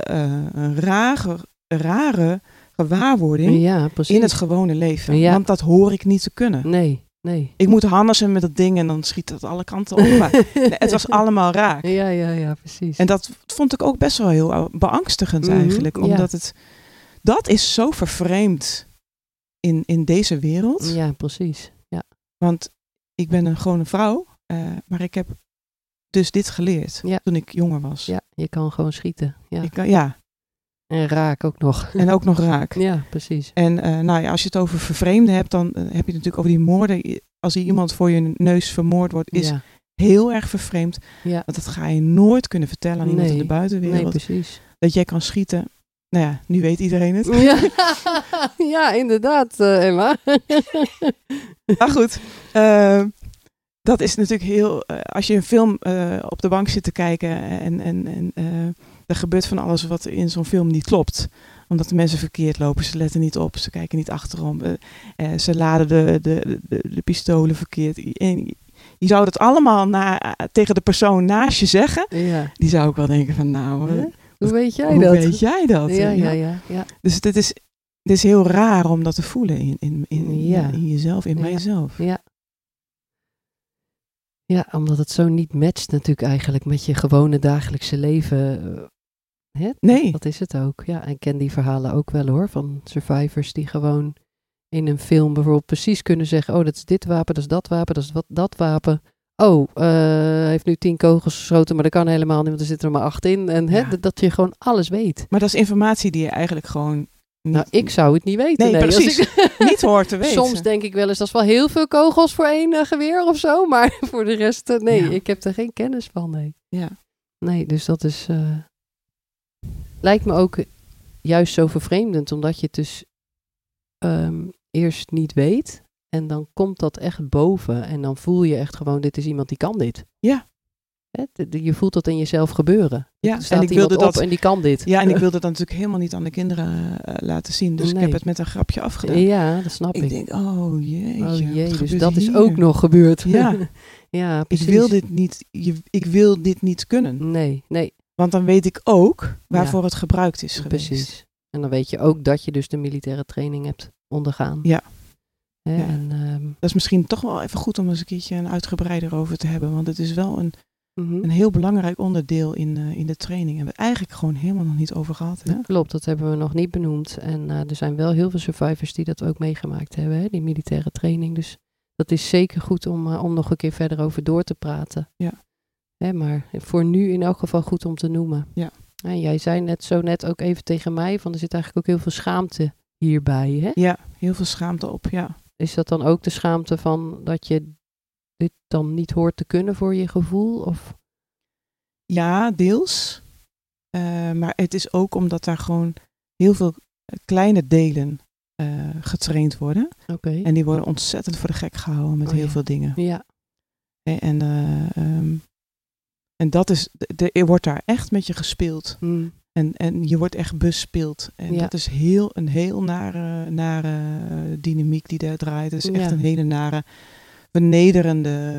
S2: rare gewaarwording in het gewone leven. Ja. Want dat hoor ik niet te kunnen.
S1: Nee.
S2: Ik moet harnessen met dat ding en dan schiet het alle kanten op. Maar het was allemaal raak.
S1: Ja, precies.
S2: En dat vond ik ook best wel heel beangstigend eigenlijk. Omdat dat is zo vervreemd in deze wereld.
S1: Ja, precies. Ja.
S2: Want ik ben gewoon een vrouw, maar ik heb dus dit geleerd toen ik jonger was.
S1: Ja, je kan gewoon schieten. Ja.
S2: Ja.
S1: En raak ook nog.
S2: En ook nog raak.
S1: Ja, precies.
S2: En als je het over vervreemden hebt, dan heb je het natuurlijk over die moorden. Als iemand voor je neus vermoord wordt, is heel erg vervreemd. Ja. Want dat ga je nooit kunnen vertellen aan iemand in de buitenwereld.
S1: Nee, precies.
S2: Dat jij kan schieten. Nou ja, nu weet iedereen het.
S1: Ja, inderdaad, Emma.
S2: Maar goed, dat is natuurlijk heel... als je een film op de bank zit te kijken en er gebeurt van alles wat in zo'n film niet klopt. Omdat de mensen verkeerd lopen, ze letten niet op, ze kijken niet achterom. Ze laden de pistolen verkeerd. En je zou dat allemaal tegen de persoon naast je zeggen. Ja. Die zou ook wel denken van
S1: hoe weet jij
S2: dat?
S1: Hoe
S2: weet jij dat?
S1: Ja.
S2: Dus het is heel raar om dat te voelen in jezelf, in mijzelf.
S1: Ja. Ja, omdat het zo niet matcht natuurlijk eigenlijk met je gewone dagelijkse leven.
S2: Nee.
S1: Dat is het ook. Ja, en ik ken die verhalen ook wel hoor, van survivors die gewoon in een film bijvoorbeeld precies kunnen zeggen, dat is dit wapen, dat is dat wapen, dat is dat wapen. Hij heeft nu 10 kogels geschoten, maar dat kan helemaal niet, want er zitten er maar 8 in. En dat je gewoon alles weet.
S2: Maar dat is informatie die je eigenlijk gewoon...
S1: ik zou het niet weten.
S2: Nee, precies. Niet hoort te weten.
S1: Soms denk ik wel eens, dat is wel heel veel kogels voor 1 geweer of zo. Maar voor de rest, ik heb er geen kennis van. Nee.
S2: Ja.
S1: Nee, dus dat is... lijkt me ook juist zo vervreemdend, omdat je het dus eerst niet weet. En dan komt dat echt boven. En dan voel je echt gewoon, dit is iemand die kan dit.
S2: Ja.
S1: Je voelt dat in jezelf gebeuren.
S2: Ja,
S1: en ik wilde dat en die kan dit.
S2: Ja, en ik wilde dat natuurlijk helemaal niet aan de kinderen laten zien. Dus ik heb het met een grapje afgedaan.
S1: Ja, dat snap ik.
S2: Ik denk, jeetje,
S1: dus dat is ook nog gebeurd.
S2: Ja,
S1: ja, precies.
S2: Ik wil dit niet kunnen.
S1: Nee.
S2: Want dan weet ik ook waarvoor het gebruikt is geweest.
S1: Precies. En dan weet je ook dat je dus de militaire training hebt ondergaan.
S2: Ja.
S1: Ja.
S2: En, dat is misschien toch wel even goed om eens een keertje een uitgebreider over te hebben. Want het is wel een heel belangrijk onderdeel in de training. Hebben we het eigenlijk gewoon helemaal nog niet over gehad. Hè?
S1: Klopt, dat hebben we nog niet benoemd. En er zijn wel heel veel survivors die dat ook meegemaakt hebben, hè? Die militaire training. Dus dat is zeker goed om nog een keer verder over door te praten.
S2: Ja.
S1: Hè, maar voor nu in elk geval goed om te noemen.
S2: Ja.
S1: En jij zei net ook even tegen mij, van er zit eigenlijk ook heel veel schaamte hierbij. Hè?
S2: Ja, heel veel schaamte op, ja.
S1: Is dat dan ook de schaamte van dat je dit dan niet hoort te kunnen voor je gevoel? Of?
S2: Ja, deels. Maar het is ook omdat daar gewoon heel veel kleine delen getraind worden.
S1: Okay.
S2: En die worden ontzettend voor de gek gehouden met heel veel dingen.
S1: Ja.
S2: En dat is, er wordt daar echt met je gespeeld.
S1: Mm.
S2: En je wordt echt bespeeld. En dat is een heel nare dynamiek die daar draait. Het is echt een hele nare, vernederende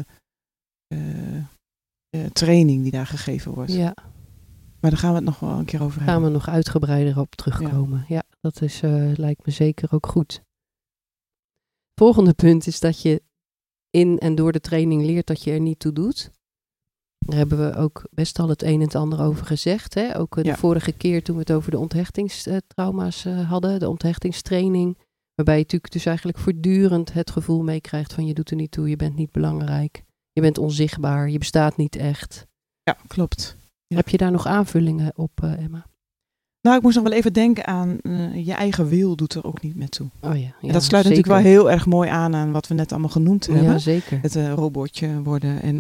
S2: training die daar gegeven wordt.
S1: Ja.
S2: Maar daar gaan we het nog wel een keer over hebben.
S1: Gaan we nog uitgebreider op terugkomen. Ja, dat is, lijkt me zeker ook goed. Volgende punt is dat je in en door de training leert dat je er niet toe doet. Daar hebben we ook best al het een en het ander over gezegd. Hè? Ook de vorige keer toen we het over de onthechtingstrauma's hadden. De onthechtingstraining. Waarbij je natuurlijk dus eigenlijk voortdurend het gevoel meekrijgt van je doet er niet toe. Je bent niet belangrijk. Je bent onzichtbaar. Je bestaat niet echt.
S2: Ja, klopt. Ja.
S1: Heb je daar nog aanvullingen op, Emma?
S2: Nou, ik moest nog wel even denken aan je eigen wil doet er ook niet meer toe.
S1: Oh ja,
S2: en dat sluit natuurlijk wel heel erg mooi aan wat we net allemaal genoemd hebben.
S1: Ja, zeker.
S2: Het robotje worden en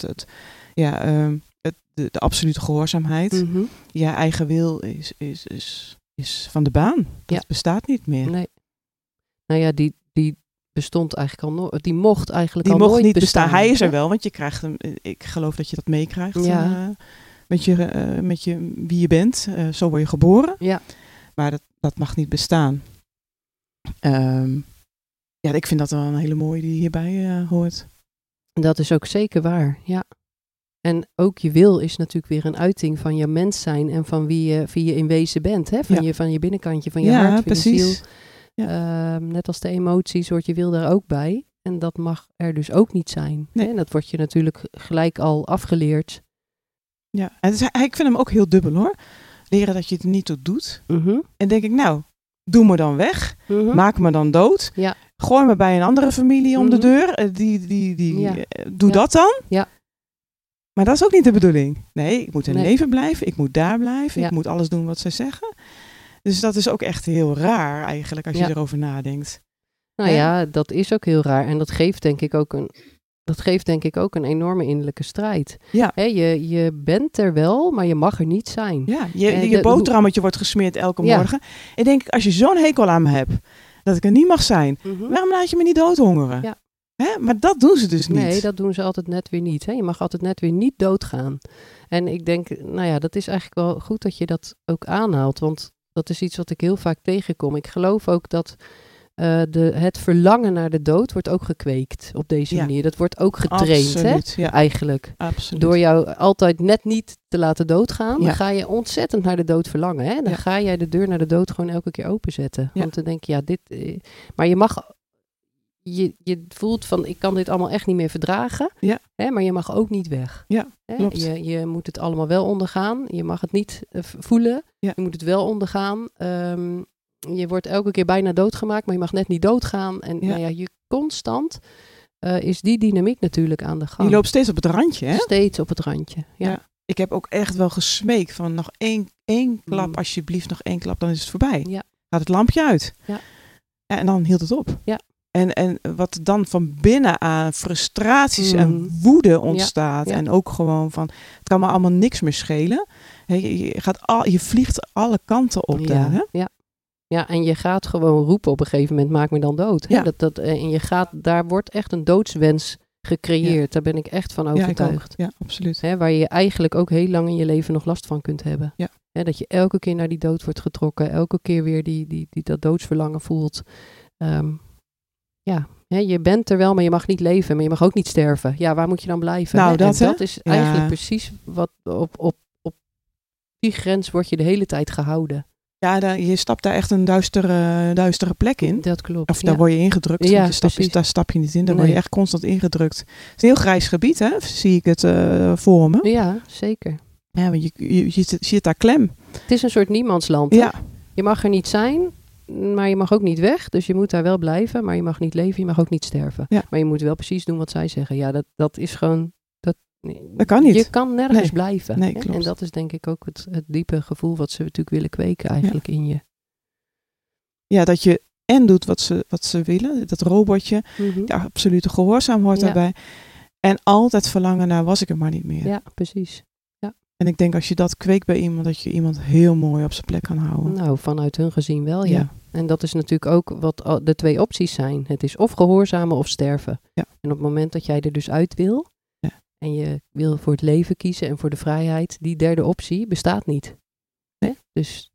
S2: de absolute gehoorzaamheid.
S1: Mm-hmm.
S2: Je eigen wil is van de baan. Dat bestaat niet meer.
S1: Nee. Nou ja, die bestond eigenlijk al nooit. Die mocht eigenlijk
S2: die
S1: al
S2: mocht
S1: nooit
S2: niet
S1: bestaan.
S2: Hij is er wel, want je krijgt hem. Ik geloof dat je dat meekrijgt.
S1: Ja.
S2: Met je wie je bent. Zo word je geboren.
S1: Ja.
S2: Maar dat mag niet bestaan. Ik vind dat wel een hele mooie die hierbij hoort.
S1: Dat is ook zeker waar, ja. En ook je wil is natuurlijk weer een uiting van je mens zijn en van wie je in wezen bent. Hè? Van je binnenkantje, van je hart, van
S2: precies.
S1: je ziel. Ja. Net als de emoties hoort je wil daar ook bij. En dat mag er dus ook niet zijn.
S2: Nee.
S1: Hè? En dat wordt je natuurlijk gelijk al afgeleerd.
S2: Ja, en ik vind hem ook heel dubbel hoor. Leren dat je het niet toe doet.
S1: Mm-hmm.
S2: En denk ik, nou, doe me dan weg.
S1: Mm-hmm.
S2: Maak me dan dood.
S1: Ja.
S2: Gooi me bij een andere familie om de deur. Doe dat dan.
S1: Ja.
S2: Maar dat is ook niet de bedoeling. Nee, ik moet in
S1: Nee.
S2: leven blijven. Ik moet daar blijven.
S1: Ja.
S2: Ik moet alles doen wat ze zeggen. Dus dat is ook echt heel raar eigenlijk als je erover nadenkt.
S1: Nou ja, dat is ook heel raar. En dat geeft denk ik ook een enorme innerlijke strijd.
S2: Ja.
S1: Hè, je bent er wel, maar je mag er niet zijn.
S2: Ja, je boterhammetje wordt gesmeerd elke morgen. En denk ik, als je zo'n hekel aan me hebt, dat ik er niet mag zijn, waarom laat je me niet doodhongeren?
S1: Ja.
S2: Hè? Maar dat doen ze dus niet.
S1: Nee, dat doen ze altijd net weer niet. Hè? Je mag altijd net weer niet doodgaan. En ik denk, nou ja, dat is eigenlijk wel goed dat je dat ook aanhaalt. Want dat is iets wat ik heel vaak tegenkom. Ik geloof ook dat het verlangen naar de dood wordt ook gekweekt op deze manier. Dat wordt ook getraind,
S2: absoluut,
S1: hè? Eigenlijk.
S2: Absoluut.
S1: Door jou altijd net niet te laten doodgaan, dan ga je ontzettend naar de dood verlangen. Hè? Dan ga jij de deur naar de dood gewoon elke keer openzetten. Ja. Want dan denk je, maar je mag... Je voelt van, ik kan dit allemaal echt niet meer verdragen. Ja. Hè, maar je mag ook niet weg.
S2: Ja,
S1: hè?
S2: Klopt.
S1: Je moet het allemaal wel ondergaan. Je mag het niet voelen. Ja. Je moet het wel ondergaan. Je wordt elke keer bijna doodgemaakt, maar je mag net niet doodgaan. En nou ja, je constant is die dynamiek natuurlijk aan de gang.
S2: Je loopt steeds op het randje, hè?
S1: Steeds op het randje, ja.
S2: Ik heb ook echt wel gesmeekt van nog één klap, alsjeblieft, nog één klap, dan is het voorbij. Ja. Gaat het lampje uit.
S1: Ja.
S2: En dan hield het op.
S1: Ja.
S2: En wat dan van binnen aan frustraties en woede ontstaat. Ja. En ook gewoon van, het kan me allemaal niks meer schelen. Je vliegt alle kanten op daar. Hè?
S1: Ja. Ja, en je gaat gewoon roepen op een gegeven moment, maak me dan dood. Hè?
S2: Ja.
S1: En daar wordt echt een doodswens gecreëerd. Ja. Daar ben ik echt van overtuigd.
S2: Ja, absoluut.
S1: Hè, waar je eigenlijk ook heel lang in je leven nog last van kunt hebben.
S2: Ja.
S1: Hè, dat je elke keer naar die dood wordt getrokken. Elke keer weer dat doodsverlangen voelt. Je bent er wel, maar je mag niet leven. Maar je mag ook niet sterven. Ja, waar moet je dan blijven?
S2: Nou,
S1: dat is eigenlijk precies wat op die grens word je de hele tijd gehouden.
S2: Ja, je stapt daar echt een duistere plek in.
S1: Dat klopt.
S2: Of daar word je ingedrukt.
S1: Ja,
S2: daar stap je niet in. Daar word je echt constant ingedrukt. Het is een heel grijs gebied, hè? Zie ik het voor me.
S1: Ja, zeker.
S2: Ja, want je zit daar klem.
S1: Het is een soort niemandsland.
S2: Ja.
S1: Hè? Je mag er niet zijn, maar je mag ook niet weg. Dus je moet daar wel blijven, maar je mag niet leven. Je mag ook niet sterven. Ja. Maar je moet wel precies doen wat zij zeggen. Ja, dat is gewoon...
S2: Dat kan niet.
S1: Je kan nergens blijven.
S2: Nee, klopt.
S1: En dat is denk ik ook het diepe gevoel wat ze natuurlijk willen kweken eigenlijk in je.
S2: Ja, dat je doet wat ze willen. Dat robotje. De absolute gehoorzaam hoort daarbij. En altijd verlangen naar was ik er maar niet meer.
S1: Ja, precies. Ja.
S2: En ik denk als je dat kweekt bij iemand, dat je iemand heel mooi op zijn plek kan houden.
S1: Nou, vanuit hun gezien wel, ja. En dat is natuurlijk ook wat de twee opties zijn. Het is of gehoorzamen of sterven. Ja. En op het moment dat jij er dus uit wil... en je wil voor het leven kiezen en voor de vrijheid, die derde optie bestaat niet. Hè? Dus,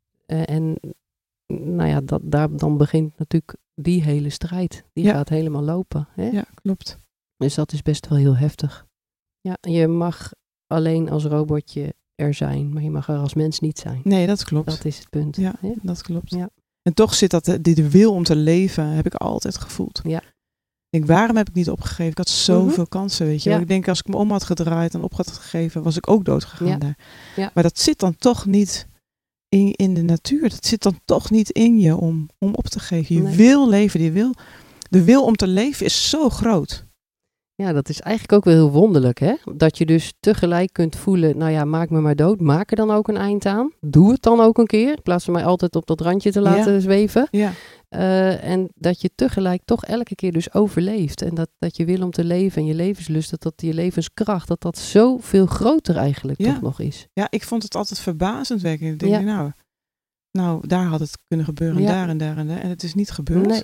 S1: dan begint natuurlijk die hele strijd. Die gaat helemaal lopen. Hè?
S2: Ja, klopt.
S1: Dus dat is best wel heel heftig. Ja, je mag alleen als robotje er zijn, maar je mag er als mens niet zijn.
S2: Nee, dat klopt.
S1: Dat is het punt.
S2: Ja,
S1: hè?
S2: Dat klopt.
S1: Ja.
S2: En toch zit de wil om te leven, heb ik altijd gevoeld.
S1: Ja.
S2: Ik denk, waarom heb ik niet opgegeven? Ik had zoveel kansen, weet je.
S1: Ja.
S2: Ik denk, als ik me om had gedraaid en op had gegeven, was ik ook dood gegaan daar.
S1: Ja.
S2: Maar dat zit dan toch niet in de natuur. Dat zit dan toch niet in je om op te geven. Je wil leven, de wil om te leven is zo groot.
S1: Ja, dat is eigenlijk ook wel heel wonderlijk, hè? Dat je dus tegelijk kunt voelen, nou ja, maak me maar dood. Maak er dan ook een eind aan. Doe het dan ook een keer. In plaats van mij altijd op dat randje te laten zweven.
S2: Ja.
S1: En dat je tegelijk toch elke keer dus overleeft. En dat je wil om te leven en je levenslust, dat je levenskracht, dat zoveel groter eigenlijk toch nog is.
S2: Ja, ik vond het altijd verbazendwekkend. Ik denk, nou, daar had het kunnen gebeuren en daar en daar en daar. En het is niet gebeurd. Nee.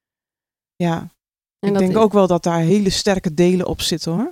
S2: Ja. En ik denk ook wel dat daar hele sterke delen op zitten, hoor.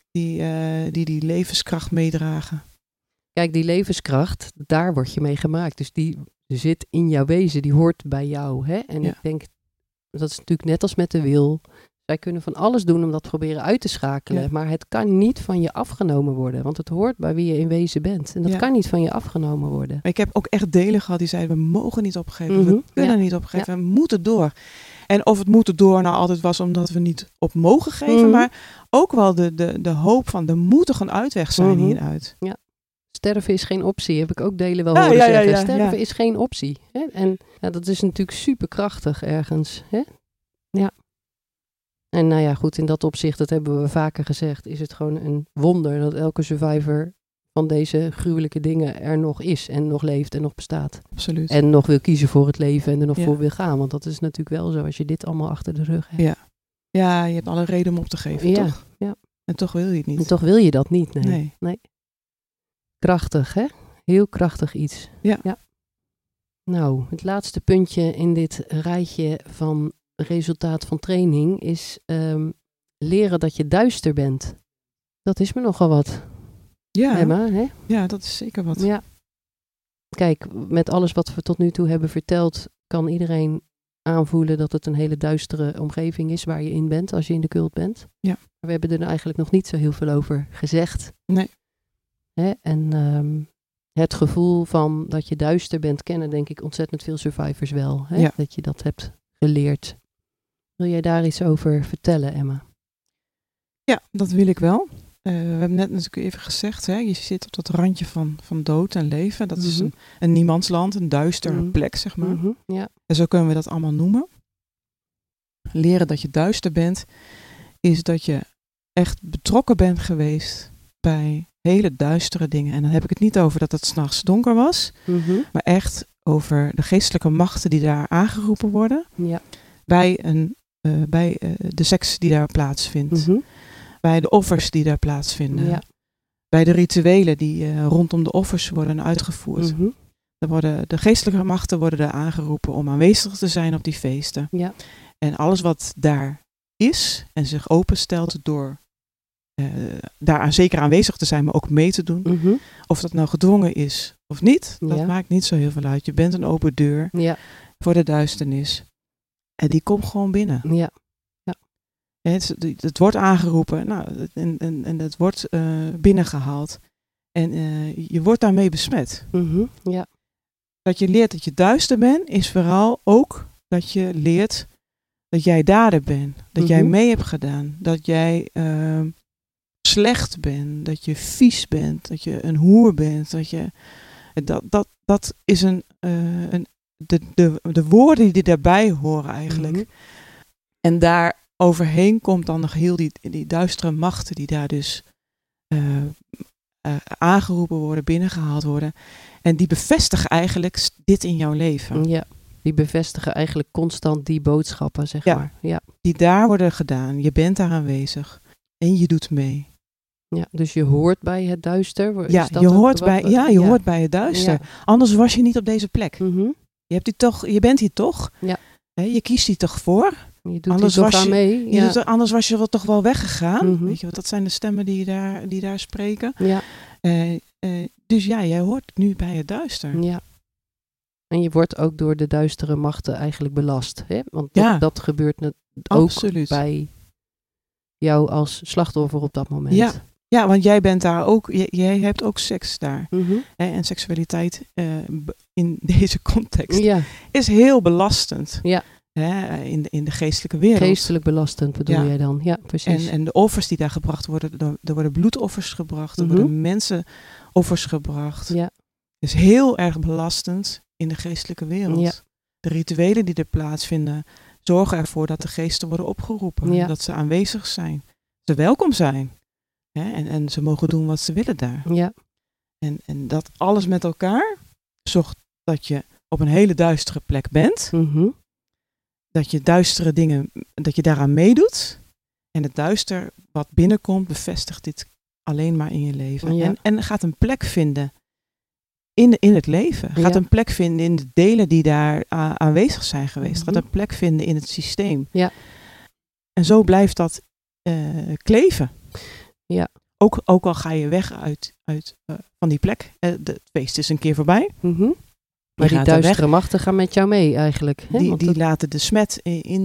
S2: Die levenskracht meedragen.
S1: Kijk, die levenskracht, daar word je mee gemaakt. Dus die zit in jouw wezen, die hoort bij jou. Hè? En ik denk, dat is natuurlijk net als met de wil. Wij kunnen van alles doen om dat proberen uit te schakelen. Ja. Maar het kan niet van je afgenomen worden. Want het hoort bij wie je in wezen bent. En dat kan niet van je afgenomen worden.
S2: Maar ik heb ook echt delen gehad die zeiden, we mogen niet opgeven. We kunnen niet opgeven. We moeten door. En of het moeten door nou altijd was omdat we niet op mogen geven. Maar ook wel de hoop van, er moet toch een uitweg zijn hieruit.
S1: Ja. Sterven is geen optie, heb ik ook delen wel horen zeggen. Sterven is geen optie. Hè? En dat is natuurlijk superkrachtig ergens. Hè? Ja. En nou ja, goed, in dat opzicht, dat hebben we vaker gezegd, is het gewoon een wonder dat elke survivor van deze gruwelijke dingen er nog is en nog leeft en nog bestaat.
S2: Absoluut.
S1: En nog wil kiezen voor het leven en er nog voor wil gaan. Want dat is natuurlijk wel zo als je dit allemaal achter de rug hebt.
S2: Ja, je hebt alle reden om op te geven, toch? Ja. En toch wil je het niet.
S1: En toch wil je dat niet, nee. Krachtig, hè? Heel krachtig iets.
S2: Ja.
S1: Nou, het laatste puntje in dit rijtje van resultaat van training is leren dat je duister bent. Dat is me nogal wat.
S2: Ja,
S1: Emma, hè?
S2: Ja, dat is zeker wat.
S1: Ja. Kijk, met alles wat we tot nu toe hebben verteld, kan iedereen aanvoelen dat het een hele duistere omgeving is waar je in bent als je in de cult bent.
S2: Ja.
S1: Maar we hebben er eigenlijk nog niet zo heel veel over gezegd.
S2: Nee.
S1: Hè? En het gevoel van dat je duister bent kennen denk ik ontzettend veel survivors wel. Hè? Ja. Dat je dat hebt geleerd. Wil jij daar iets over vertellen, Emma?
S2: Ja, dat wil ik wel. We hebben net natuurlijk even gezegd, hè, je zit op dat randje van dood en leven. Dat is een niemandsland, een duistere plek, zeg maar.
S1: Ja.
S2: En zo kunnen we dat allemaal noemen. Leren dat je duister bent, is dat je echt betrokken bent geweest bij hele duistere dingen. En dan heb ik het niet over dat het 's nachts donker was, maar echt over de geestelijke machten die daar aangeroepen worden.
S1: Ja.
S2: Bij de seks die daar plaatsvindt. Bij de offers die daar plaatsvinden. Ja. Bij de rituelen die rondom de offers worden uitgevoerd. De geestelijke machten worden daar aangeroepen om aanwezig te zijn op die feesten.
S1: Ja.
S2: En alles wat daar is en zich openstelt door daar zeker aanwezig te zijn, maar ook mee te doen. Of dat nou gedwongen is of niet, dat maakt niet zo heel veel uit. Je bent een open deur voor de duisternis. En die komt gewoon binnen.
S1: Ja.
S2: Het wordt aangeroepen en het wordt binnengehaald. En je wordt daarmee besmet.
S1: Ja.
S2: Dat je leert dat je duister bent, is vooral ook dat je leert dat jij dader bent. Dat jij mee hebt gedaan. Dat jij slecht bent. Dat je vies bent. Dat je een hoer bent. Dat is de woorden die daarbij horen eigenlijk. En daar overheen komt dan nog heel die duistere machten die daar dus aangeroepen worden, binnengehaald worden. En die bevestigen eigenlijk dit in jouw leven.
S1: Ja, die bevestigen eigenlijk constant die boodschappen, zeg maar. Ja.
S2: Die daar worden gedaan. Je bent daar aanwezig. En je doet mee.
S1: Ja, dus je hoort bij het duister.
S2: Ja, je hoort bij het duister. Ja. Anders was je niet op deze plek. Je bent hier toch. Ja. Je kiest hier toch voor.
S1: Je doet anders was je mee. Ja.
S2: Anders was je wel toch wel weggegaan. Weet je, dat zijn de stemmen die daar spreken.
S1: Ja.
S2: Dus ja, jij hoort nu bij het duister.
S1: Ja. En je wordt ook door de duistere machten eigenlijk belast. Hè? Want dat gebeurt ook bij jou als slachtoffer op dat moment.
S2: Ja, want jij bent daar ook, jij hebt ook seks daar. En seksualiteit in deze context is heel belastend.
S1: Ja.
S2: In de geestelijke wereld.
S1: Geestelijk belastend bedoel jij dan? Ja, precies.
S2: En de offers die daar gebracht worden, er worden bloedoffers gebracht, er worden mensenoffers gebracht.
S1: Ja.
S2: Dus heel erg belastend in de geestelijke wereld.
S1: Ja.
S2: De rituelen die er plaatsvinden, zorgen ervoor dat de geesten worden opgeroepen. Dat ze aanwezig zijn. ze welkom zijn. Hè? En ze mogen doen wat ze willen daar.
S1: Ja.
S2: En dat alles met elkaar zorgt dat je op een hele duistere plek bent.
S1: Mm-hmm.
S2: Dat je duistere dingen, dat je daaraan meedoet. En het duister wat binnenkomt, bevestigt dit alleen maar in je leven.
S1: Ja.
S2: En gaat een plek vinden in het leven. Gaat een plek vinden in de delen die daar aanwezig zijn geweest. Gaat een plek vinden in het systeem.
S1: Ja.
S2: En zo blijft dat kleven.
S1: Ja.
S2: Ook al ga je weg uit van die plek. Het feest is een keer voorbij.
S1: Mm-hmm. Maar die duistere machten gaan met jou mee eigenlijk. Hè?
S2: Die laten de smet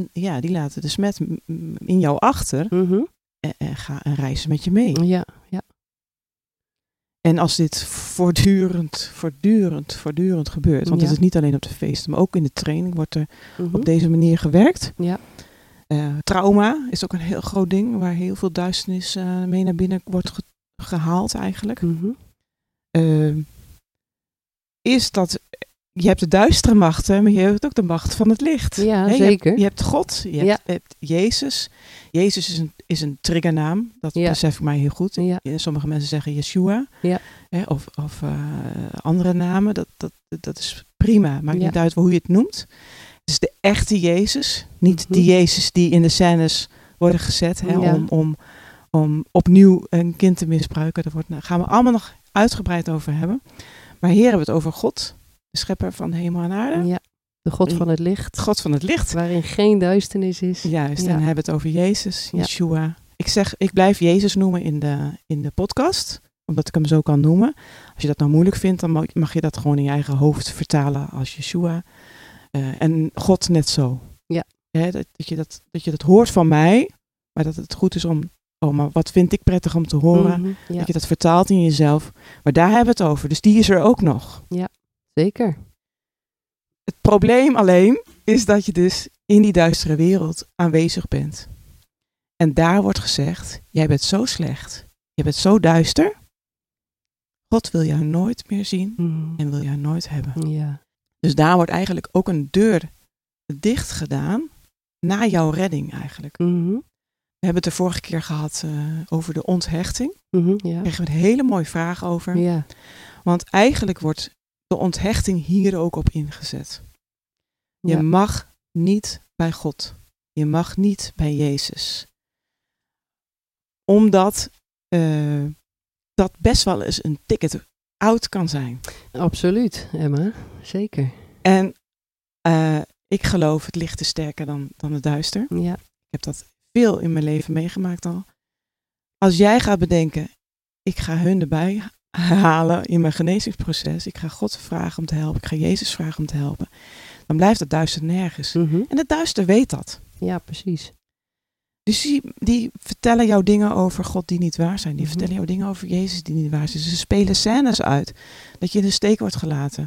S2: in jou achter.
S1: Mm-hmm.
S2: En gaan reizen met je mee.
S1: Ja, ja.
S2: En als dit voortdurend gebeurt. Want het is niet alleen op de feesten. Maar ook in de training wordt er op deze manier gewerkt.
S1: Ja.
S2: Trauma is ook een heel groot ding. Waar heel veel duisternis mee naar binnen wordt gehaald eigenlijk.
S1: Mm-hmm.
S2: Is dat... Je hebt de duistere machten, maar je hebt ook de macht van het licht.
S1: Ja, zeker.
S2: Je hebt God, je hebt Jezus. Jezus is een triggernaam, dat besef ik mij heel goed.
S1: Ja.
S2: Sommige mensen zeggen Yeshua, of andere namen, dat is prima. Maakt niet uit hoe je het noemt. Het is de echte Jezus, niet die Jezus die in de scènes worden gezet om opnieuw een kind te misbruiken. Daar gaan we allemaal nog uitgebreid over hebben. Maar hier hebben we het over God. De schepper van hemel en aarde. Ja,
S1: de God van het licht.
S2: God van het licht.
S1: Waarin geen duisternis is.
S2: Juist, en dan hebben we het over Jezus, Yeshua. Ik blijf Jezus noemen in de podcast. Omdat ik hem zo kan noemen. Als je dat nou moeilijk vindt, dan mag je dat gewoon in je eigen hoofd vertalen als Yeshua. En God net zo.
S1: Ja.
S2: Dat je dat hoort van mij. Maar dat het goed is om... Oh, maar wat vind ik prettig om te horen? Mm-hmm, dat je dat vertaalt in jezelf. Maar daar hebben we het over. Dus die is er ook nog.
S1: Ja. Zeker.
S2: Het probleem alleen is dat je dus in die duistere wereld aanwezig bent. En daar wordt gezegd, jij bent zo slecht, je bent zo duister. God wil jou nooit meer zien en wil jou nooit hebben.
S1: Ja.
S2: Dus daar wordt eigenlijk ook een deur dicht gedaan naar jouw redding eigenlijk.
S1: Mm-hmm.
S2: We hebben het de vorige keer gehad over de onthechting.
S1: Mm-hmm,
S2: Daar kregen we een hele mooie vraag over.
S1: Ja.
S2: Want eigenlijk wordt de onthechting hier ook op ingezet. Je mag niet bij God. Je mag niet bij Jezus. Omdat dat best wel eens een ticket out kan zijn.
S1: Absoluut, Emma. Zeker.
S2: En ik geloof het licht is sterker dan het duister.
S1: Ja.
S2: Ik heb dat veel in mijn leven meegemaakt al. Als jij gaat bedenken, ik ga hun erbij halen in mijn genezingsproces. Ik ga God vragen om te helpen. Ik ga Jezus vragen om te helpen. Dan blijft het duister nergens.
S1: Mm-hmm.
S2: En het duister weet dat.
S1: Ja, precies.
S2: Dus die vertellen jou dingen over God die niet waar zijn. Die vertellen jou dingen over Jezus die niet waar zijn. Ze spelen scènes uit. Dat je in de steek wordt gelaten.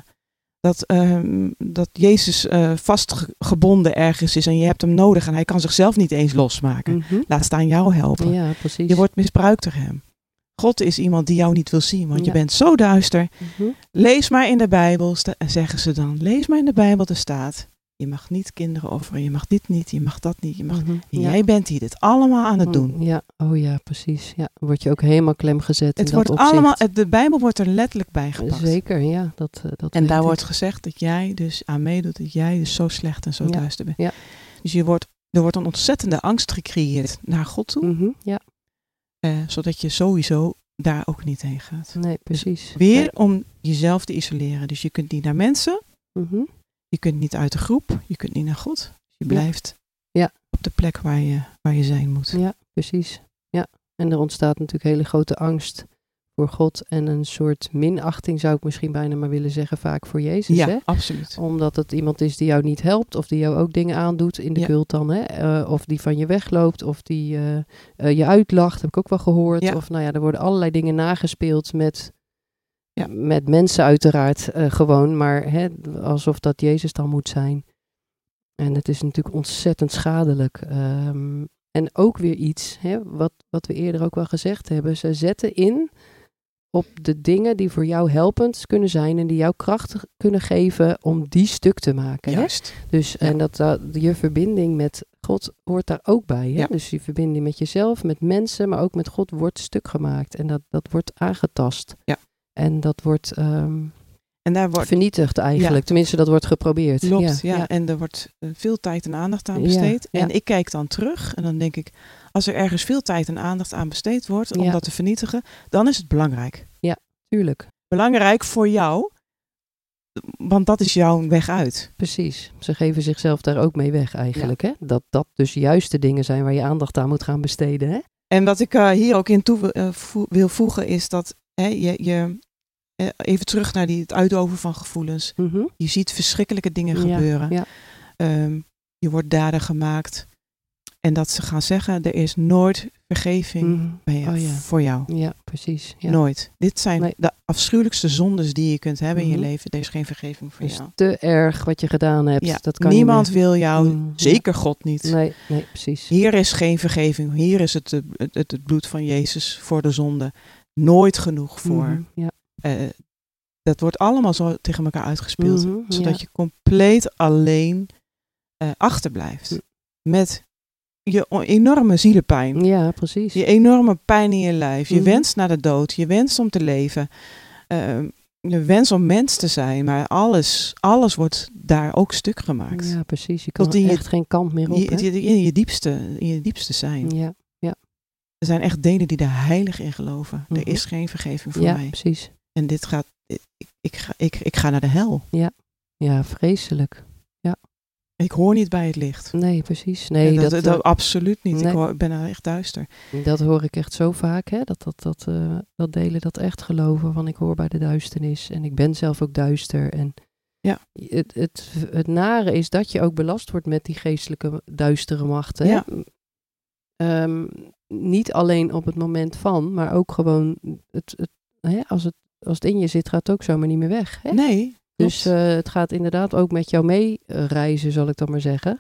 S2: Dat Jezus vastgebonden ergens is en je hebt hem nodig. En hij kan zichzelf niet eens losmaken.
S1: Mm-hmm.
S2: Laat staan jou helpen.
S1: Ja, precies.
S2: Je wordt misbruikt door hem. God is iemand die jou niet wil zien, want je bent zo duister.
S1: Mm-hmm.
S2: Lees maar in de Bijbel, zeggen ze dan. Lees maar in de Bijbel, er staat. Je mag niet kinderen offeren, je mag dit niet, je mag dat niet. Je mag, en jij bent hier dit allemaal aan het doen.
S1: Ja, oh ja, precies. Ja, word je ook helemaal klem gezet.
S2: Het wordt allemaal, de Bijbel wordt er letterlijk bij gepakt.
S1: Zeker, ja.
S2: En daar wordt gezegd dat jij dus aan meedoet, dat jij dus zo slecht en zo duister bent.
S1: Ja.
S2: Dus er wordt een ontzettende angst gecreëerd naar God toe.
S1: Mm-hmm, ja.
S2: Zodat je sowieso daar ook niet heen gaat.
S1: Nee, precies.
S2: Weer om jezelf te isoleren. Dus je kunt niet naar mensen.
S1: Mm-hmm.
S2: Je kunt niet uit de groep. Je kunt niet naar God. Je blijft op de plek waar je zijn moet.
S1: Ja, precies. Ja. En er ontstaat natuurlijk hele grote angst voor God. En een soort minachting zou ik misschien bijna maar willen zeggen. Vaak voor Jezus.
S2: Ja,
S1: hè?
S2: absoluut.
S1: Omdat het iemand is die jou niet helpt. Of die jou ook dingen aandoet in de cult dan. Hè? Of die van je wegloopt. Of die je uitlacht. Heb ik ook wel gehoord.
S2: Ja.
S1: Of er worden allerlei dingen nagespeeld met mensen uiteraard gewoon. Maar alsof dat Jezus dan moet zijn. En het is natuurlijk ontzettend schadelijk. En ook weer iets, wat we eerder ook wel gezegd hebben. Ze zetten in op de dingen die voor jou helpend kunnen zijn en die jou kracht kunnen geven om die stuk te maken.
S2: Juist.
S1: Hè? Dus, en dat je verbinding met God hoort daar ook bij. Hè? Ja. Dus die verbinding met jezelf, met mensen, maar ook met God wordt stuk gemaakt. En dat wordt aangetast.
S2: Ja.
S1: En dat wordt...
S2: En daar wordt
S1: vernietigd eigenlijk. Tenminste, dat wordt geprobeerd.
S2: Klopt, ja. En er wordt veel tijd en aandacht aan besteed.
S1: Ja.
S2: En ik kijk dan terug en dan denk ik, als er ergens veel tijd en aandacht aan besteed wordt om dat te vernietigen, dan is het belangrijk.
S1: Ja, tuurlijk.
S2: Belangrijk voor jou, want dat is jouw weg uit.
S1: Precies. Ze geven zichzelf daar ook mee weg eigenlijk. Hè? Dat dus juist de dingen zijn waar je aandacht aan moet gaan besteden. Hè?
S2: En wat ik hier ook in toe wil voegen is dat je even terug naar het uitover van gevoelens.
S1: Mm-hmm.
S2: Je ziet verschrikkelijke dingen gebeuren.
S1: Ja.
S2: Je wordt dader gemaakt. En dat ze gaan zeggen, er is nooit vergeving voor jou.
S1: Ja, precies. Ja.
S2: Nooit. Dit zijn de afschuwelijkste zondes die je kunt hebben in je leven. Er is geen vergeving voor jou.
S1: Het is te erg wat je gedaan hebt.
S2: Ja.
S1: Dat kan
S2: Niemand wil jou, zeker God niet.
S1: Nee, precies.
S2: Hier is geen vergeving. Hier is het bloed van Jezus voor de zonde. Nooit genoeg voor.
S1: Ja.
S2: Dat wordt allemaal zo tegen elkaar uitgespeeld. Zodat je compleet alleen achterblijft. Met je enorme zielepijn.
S1: Ja, precies.
S2: Je enorme pijn in je lijf. Je wenst naar de dood. Je wenst om te leven. Je wens om mens te zijn. Maar alles wordt daar ook stuk gemaakt.
S1: Ja, precies. Je kan echt geen kant meer op.
S2: In je diepste zijn.
S1: Ja.
S2: Er zijn echt delen die er heilig in geloven. Er is geen vergeving voor mij.
S1: Ja, precies.
S2: En dit gaat... Ik ga naar de hel.
S1: Ja, vreselijk. Ja.
S2: Ik hoor niet bij het licht.
S1: Nee, precies. Nee,
S2: dat absoluut niet.
S1: Nee.
S2: Ik ben er echt duister.
S1: Dat hoor ik echt zo vaak, hè? Dat delen dat echt geloven van ik hoor bij de duisternis en ik ben zelf ook duister. En het nare is dat je ook belast wordt met die geestelijke duistere machten.
S2: Ja.
S1: Niet alleen op het moment van, maar ook gewoon als het in je zit, gaat het ook zomaar niet meer weg. Hè?
S2: Nee.
S1: Dus het gaat inderdaad ook met jou mee reizen, zal ik dan maar zeggen.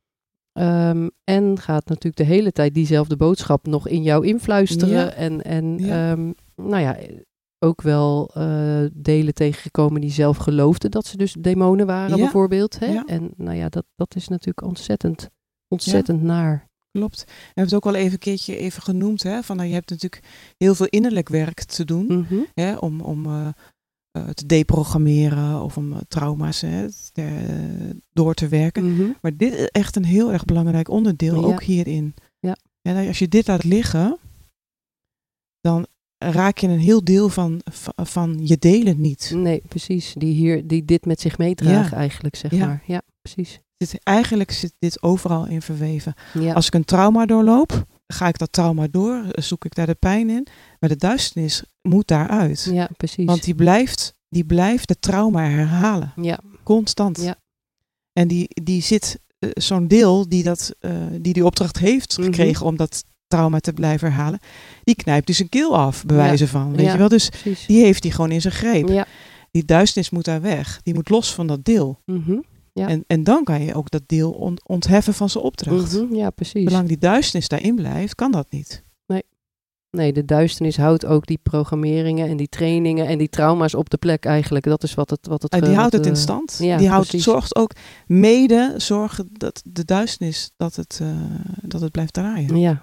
S1: En gaat natuurlijk de hele tijd diezelfde boodschap nog in jou influisteren. Ja. Ook wel delen tegengekomen die zelf geloofden dat ze dus demonen waren bijvoorbeeld. Hè?
S2: Ja.
S1: En dat is natuurlijk ontzettend naar.
S2: Klopt. We hebben het ook al even een keertje genoemd. Hè, van, je hebt natuurlijk heel veel innerlijk werk te doen. Hè, om te deprogrammeren of om trauma's door te werken. Maar dit is echt een heel erg belangrijk onderdeel, ook hierin. Ja. En als je dit laat liggen, dan raak je een heel deel van je delen niet.
S1: Nee, precies. Die dit met zich meedragen eigenlijk, zeg maar. Ja, precies.
S2: Eigenlijk zit dit overal in verweven.
S1: Ja.
S2: Als ik een trauma doorloop, ga ik dat trauma door, zoek ik daar de pijn in. Maar de duisternis moet daaruit.
S1: Ja, precies.
S2: Want die blijft de trauma herhalen.
S1: Ja.
S2: Constant.
S1: Ja.
S2: En die zit, zo'n deel die opdracht heeft gekregen om dat trauma te blijven herhalen, die knijpt dus een keel af, bij wijze van. Weet je wel? Dus precies. Die heeft die gewoon in zijn greep. Ja. Die duisternis moet daar weg. Die moet los van dat deel. Ja. En dan kan je ook dat deel ontheffen van zijn opdracht.
S1: Ja, precies.
S2: Zolang die duisternis daarin blijft, kan dat niet.
S1: Nee, de duisternis houdt ook die programmeringen en die trainingen en die trauma's op de plek eigenlijk. Dat is wat het
S2: die houdt het in stand. Ja, zorgt ook dat de duisternis dat het blijft draaien.
S1: Ja.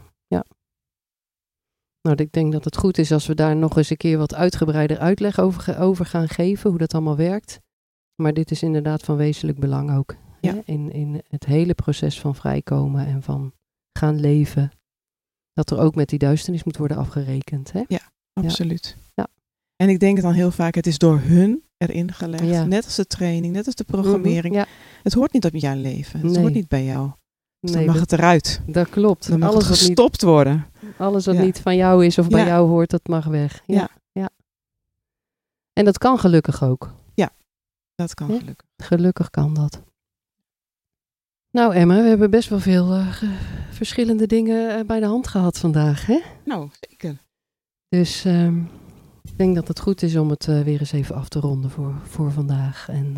S1: Nou, ik denk dat het goed is als we daar nog eens een keer wat uitgebreider uitleg over gaan geven, hoe dat allemaal werkt. Maar dit is inderdaad van wezenlijk belang ook.
S2: Ja.
S1: Hè? In het hele proces van vrijkomen en van gaan leven. Dat er ook met die duisternis moet worden afgerekend. Hè?
S2: Ja, absoluut.
S1: Ja.
S2: En ik denk dan heel vaak, het is door hun erin gelegd. Ja. Net als de training, net als de programmering. Ja. Het hoort niet op jouw leven. Het hoort niet bij jou. Dus dan mag het eruit.
S1: Dat klopt.
S2: Dan mag het gestopt worden.
S1: Alles wat niet van jou is of bij jou hoort, dat mag weg. Ja. En dat kan gelukkig ook.
S2: Ja, dat kan gelukkig.
S1: Gelukkig kan dat. Nou Emma, we hebben best wel veel verschillende dingen bij de hand gehad vandaag. Hè?
S2: Nou, zeker.
S1: Dus ik denk dat het goed is om het weer eens even af te ronden voor vandaag. En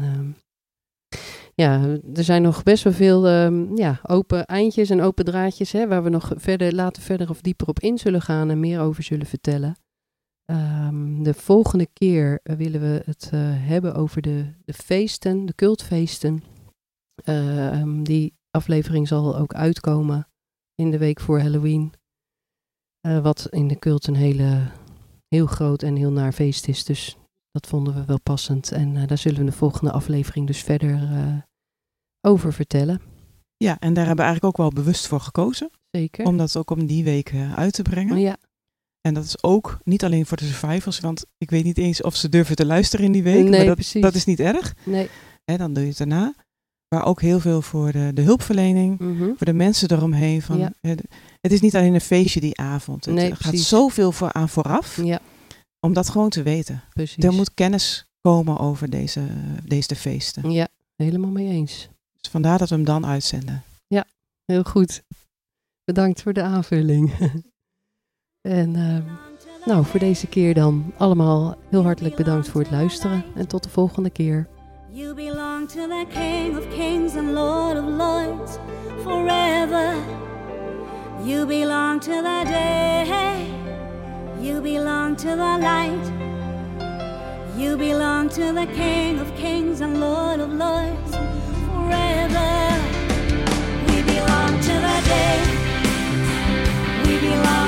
S1: er zijn nog best wel veel open eindjes en open draadjes, hè, waar we nog later verder of dieper op in zullen gaan en meer over zullen vertellen. De volgende keer willen we het hebben over de feesten, de cultfeesten. Die aflevering zal ook uitkomen in de week voor Halloween. Wat in de cult een heel groot en heel naar feest is. Dus dat vonden we wel passend. En daar zullen we de volgende aflevering dus verder over vertellen.
S2: Ja, en daar hebben we eigenlijk ook wel bewust voor gekozen.
S1: Zeker.
S2: Om dat ook om die week uit te brengen.
S1: Ja.
S2: En dat is ook niet alleen voor de survivors, want ik weet niet eens of ze durven te luisteren in die week.
S1: Nee,
S2: maar
S1: precies.
S2: Dat is niet erg.
S1: Nee.
S2: Dan doe je het daarna. Maar ook heel veel voor de hulpverlening, voor de mensen eromheen. Het is niet alleen een feestje die avond. Het gaat zoveel aan vooraf, om dat gewoon te weten.
S1: Precies.
S2: Er moet kennis komen over deze feesten.
S1: Ja, helemaal mee eens.
S2: Dus vandaar dat we hem dan uitzenden.
S1: Ja, heel goed. Bedankt voor de aanvulling. En voor deze keer dan allemaal heel hartelijk bedankt voor het luisteren. En tot de volgende keer.
S3: You belong to the King of Kings and Lord of Lords forever. You belong to the day. You belong to the light. You belong to the King of Kings and Lord of Lords forever. We belong to the day. We belong